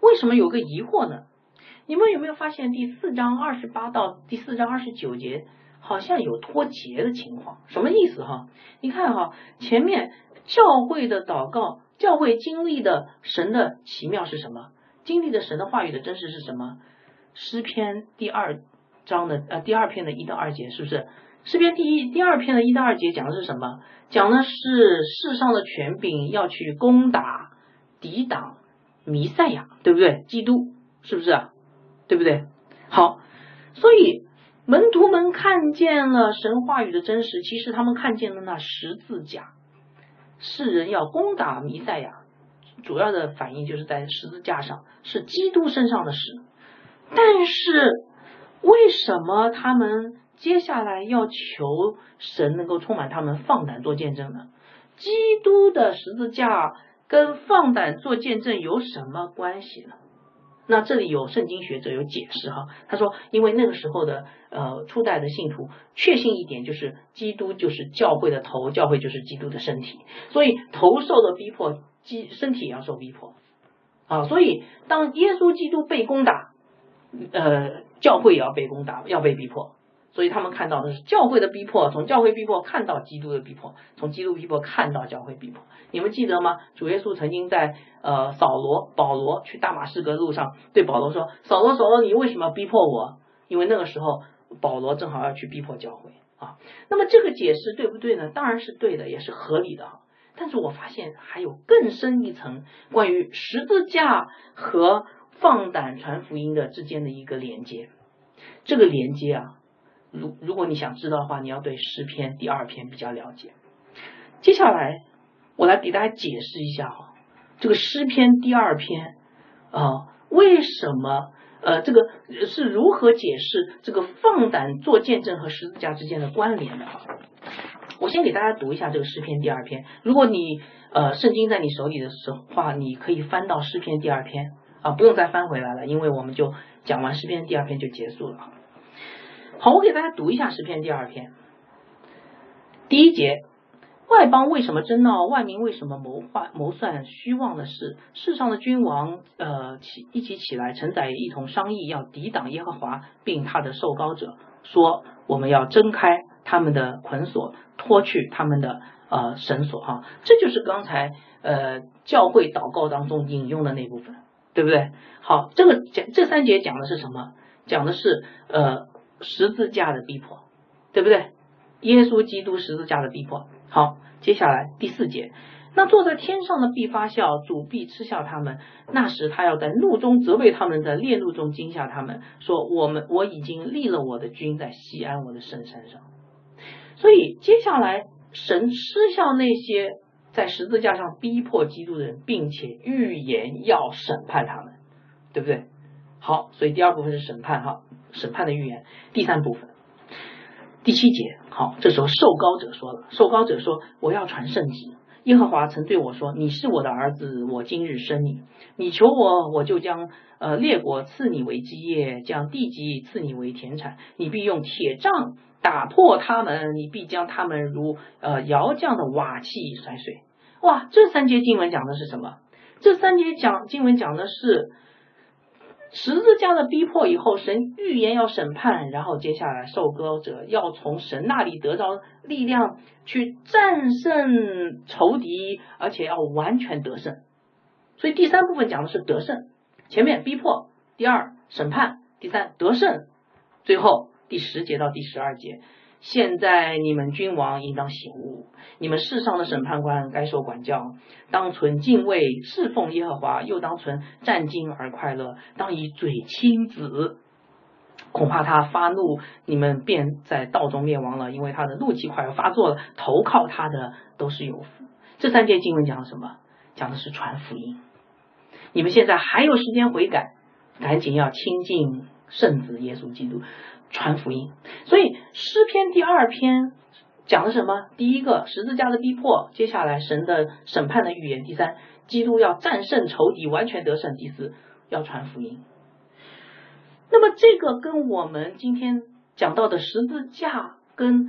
为什么有个疑惑呢？你们有没有发现第4章28到第4章29节好像有脱节的情况？什么意思哈？你看哈，前面教会的祷告，教会经历的神的奇妙是什么？经历的神的话语的真实是什么？诗篇第2章的第2篇的1到2节，是不是？诗篇第2篇的1到2节讲的是什么？讲的是世上的权柄要去攻打抵挡弥赛亚，对不对？基督，是不是啊？对不对？好，所以门徒们看见了神话语的真实，其实他们看见了那十字架，世人要攻打弥赛亚，主要的反应就是在十字架上，是基督身上的事。但是为什么他们接下来要求神能够充满他们，放胆做见证呢？基督的十字架跟放胆做见证有什么关系呢？那这里有圣经学者有解释哈，他说因为那个时候的初代的信徒确信一点，就是基督就是教会的头，教会就是基督的身体，所以头受的逼迫，身体也要受逼迫啊。所以当耶稣基督被攻打，教会也要被攻打，要被逼迫。所以他们看到的是教会的逼迫，从教会逼迫看到基督的逼迫，从基督逼迫看到教会逼迫。你们记得吗？主耶稣曾经在保罗去大马士革路上对保罗说，扫罗，你为什么逼迫我？因为那个时候保罗正好要去逼迫教会啊。那么这个解释对不对呢？当然是对的，也是合理的。但是我发现还有更深一层关于十字架和放胆传福音的之间的一个连接。这个连接啊，如果你想知道的话，你要对诗篇第2篇比较了解。接下来我来给大家解释一下哈，这个诗篇第2篇为什么这个是如何解释这个放胆做见证和十字架之间的关联的。我先给大家读一下这个诗篇第2篇。如果你圣经在你手里的时候话，你可以翻到诗篇第2篇啊，不用再翻回来了，因为我们就讲完诗篇第2篇就结束了。好，我给大家读一下诗篇第2篇。第1节，外邦为什么争闹？万民为什么谋算虚妄的事？世上的君王一起起来，臣宰也一同商议，要抵挡耶和华并他的受膏者，说我们要挣开他们的捆锁，脱去他们的绳索哈。这就是刚才教会祷告当中引用的那部分，对不对？好，这3节讲的是什么？讲的是十字架的逼迫，对不对？耶稣基督十字架的逼迫。好，接下来第4节，那坐在天上的必发笑，主必嗤笑他们，那时他要在怒中责备他们，在烈怒中惊吓他们，说我已经立了我的君在锡安我的圣山上。所以接下来神嗤笑那些在十字架上逼迫基督的人，并且预言要审判他们，对不对？好，所以第2部分是审判哈，审判的预言。第3部分第7节，好，这时候受膏者说了，受膏者说我要传圣旨，耶和华曾对我说，你是我的儿子，我今日生你，你求我，我就将列国赐你为基业，将地级赐你为田产，你必用铁杖打破他们，你必将他们如窑匠的瓦器摔碎。哇，这3节经文讲的是什么？这3节经文讲的是十字架的逼迫以后，神预言要审判，然后接下来受膏者要从神那里得到力量去战胜仇敌，而且要完全得胜。所以第3部分讲的是得胜，前面逼迫，第2审判，第3得胜，最后第10节到第12节，现在你们君王应当醒悟，你们世上的审判官该受管教，当存敬畏侍奉耶和华，又当存战兢而快乐，当以嘴亲子，恐怕他发怒，你们便在道中灭亡了，因为他的怒气快要发作了，投靠他的都是有福。这3节经文讲的什么？讲的是传福音。你们现在还有时间悔改，赶紧要亲近圣子耶稣基督，传福音。所以诗篇第2篇讲的什么？第1个十字架的逼迫，接下来神的审判的预言，第3基督要战胜仇敌，完全得胜，第4要传福音。那么这个跟我们今天讲到的十字架跟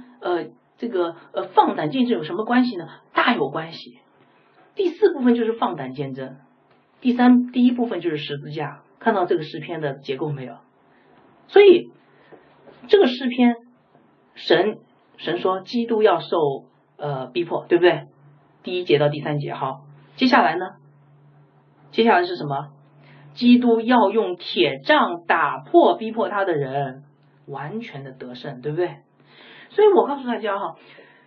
放胆见证有什么关系呢？大有关系。第4部分就是放胆见证， 第一部分就是十字架，看到这个诗篇的结构没有？所以这个诗篇，神说基督要受逼迫，对不对？第1节到第3节，好，接下来呢？接下来是什么？基督要用铁杖打破逼迫他的人，完全的得胜，对不对？所以我告诉大家哈，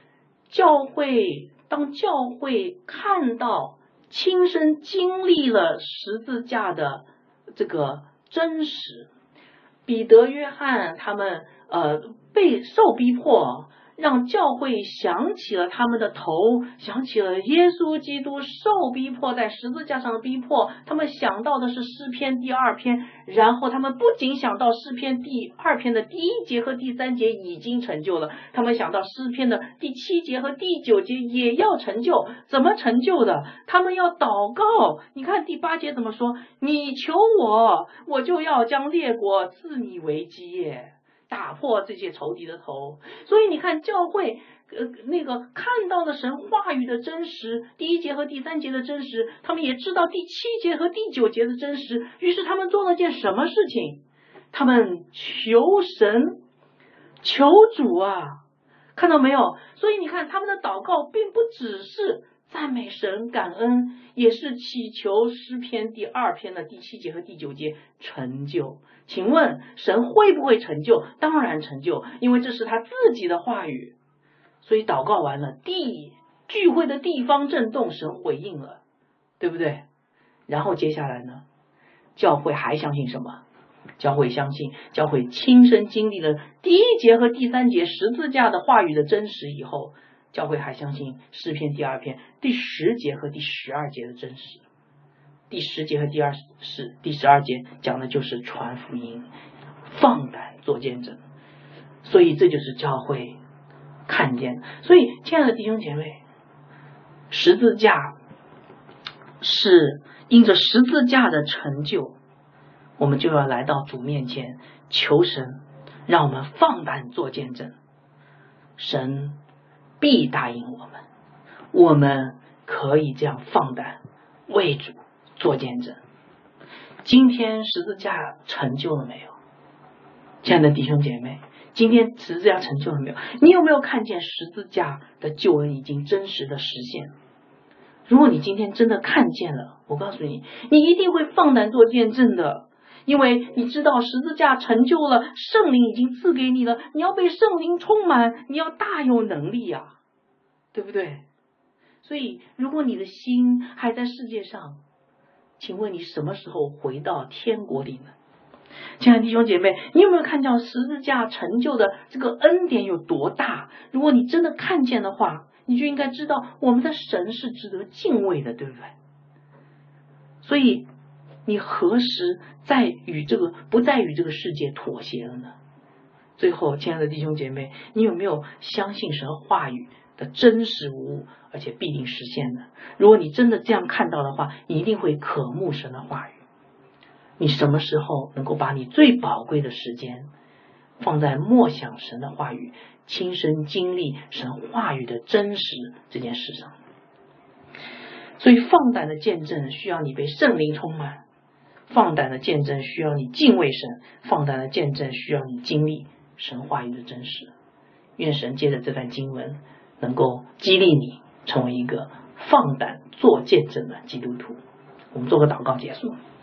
当教会看到亲身经历了十字架的这个真实，彼得、约翰他们被受逼迫，让教会想起了他们的头，想起了耶稣基督受逼迫，在十字架上的逼迫，他们想到的是诗篇第2篇，然后他们不仅想到诗篇第2篇的第1节和第3节已经成就了，他们想到诗篇的第7节和第9节也要成就。怎么成就的？他们要祷告。你看第8节怎么说？你求我，我就要将列国赐你为基业，打破这些仇敌的头。所以你看教会看到了神话语的真实，第1节和第3节的真实，他们也知道第7节和第9节的真实，于是他们做了件什么事情？他们求神求主啊，看到没有？所以你看他们的祷告并不只是赞美神感恩，也是祈求诗篇第2篇的第7节和第9节成就。请问神会不会成就？当然成就，因为这是他自己的话语。所以祷告完了，聚会的地方震动，神回应了，对不对？然后接下来呢？教会还相信什么？教会亲身经历了第1节和第3节十字架的话语的真实以后，教会还相信诗篇第2篇第10节和第12节的真实。第10节和第12节讲的就是传福音，放胆做见证。所以这就是教会看见。所以亲爱的弟兄姐妹，十字架是因着十字架的成就，我们就要来到主面前求神让我们放胆做见证，神必答应我们可以这样放胆为主做见证。今天十字架成就了没有？亲爱的弟兄姐妹，今天十字架成就了没有？你有没有看见十字架的救恩已经真实的实现？如果你今天真的看见了，我告诉你，你一定会放胆做见证的，因为你知道十字架成就了，圣灵已经赐给你了，你要被圣灵充满，你要大有能力啊，对不对？所以如果你的心还在世界上，请问你什么时候回到天国里呢？亲爱的弟兄姐妹，你有没有看到十字架成就的这个恩典有多大？如果你真的看见的话，你就应该知道我们的神是值得敬畏的，对不对？所以你何时不再与这个世界妥协了呢？最后，亲爱的弟兄姐妹，你有没有相信神话语的真实无误，而且必定实现呢？如果你真的这样看到的话，你一定会渴慕神的话语。你什么时候能够把你最宝贵的时间放在默想神的话语，亲身经历神话语的真实这件事上？所以放胆的见证需要你被圣灵充满，放胆的见证需要你敬畏神，放胆的见证需要你经历神话语的真实。愿神借着这段经文能够激励你成为一个放胆做见证的基督徒。我们做个祷告结束。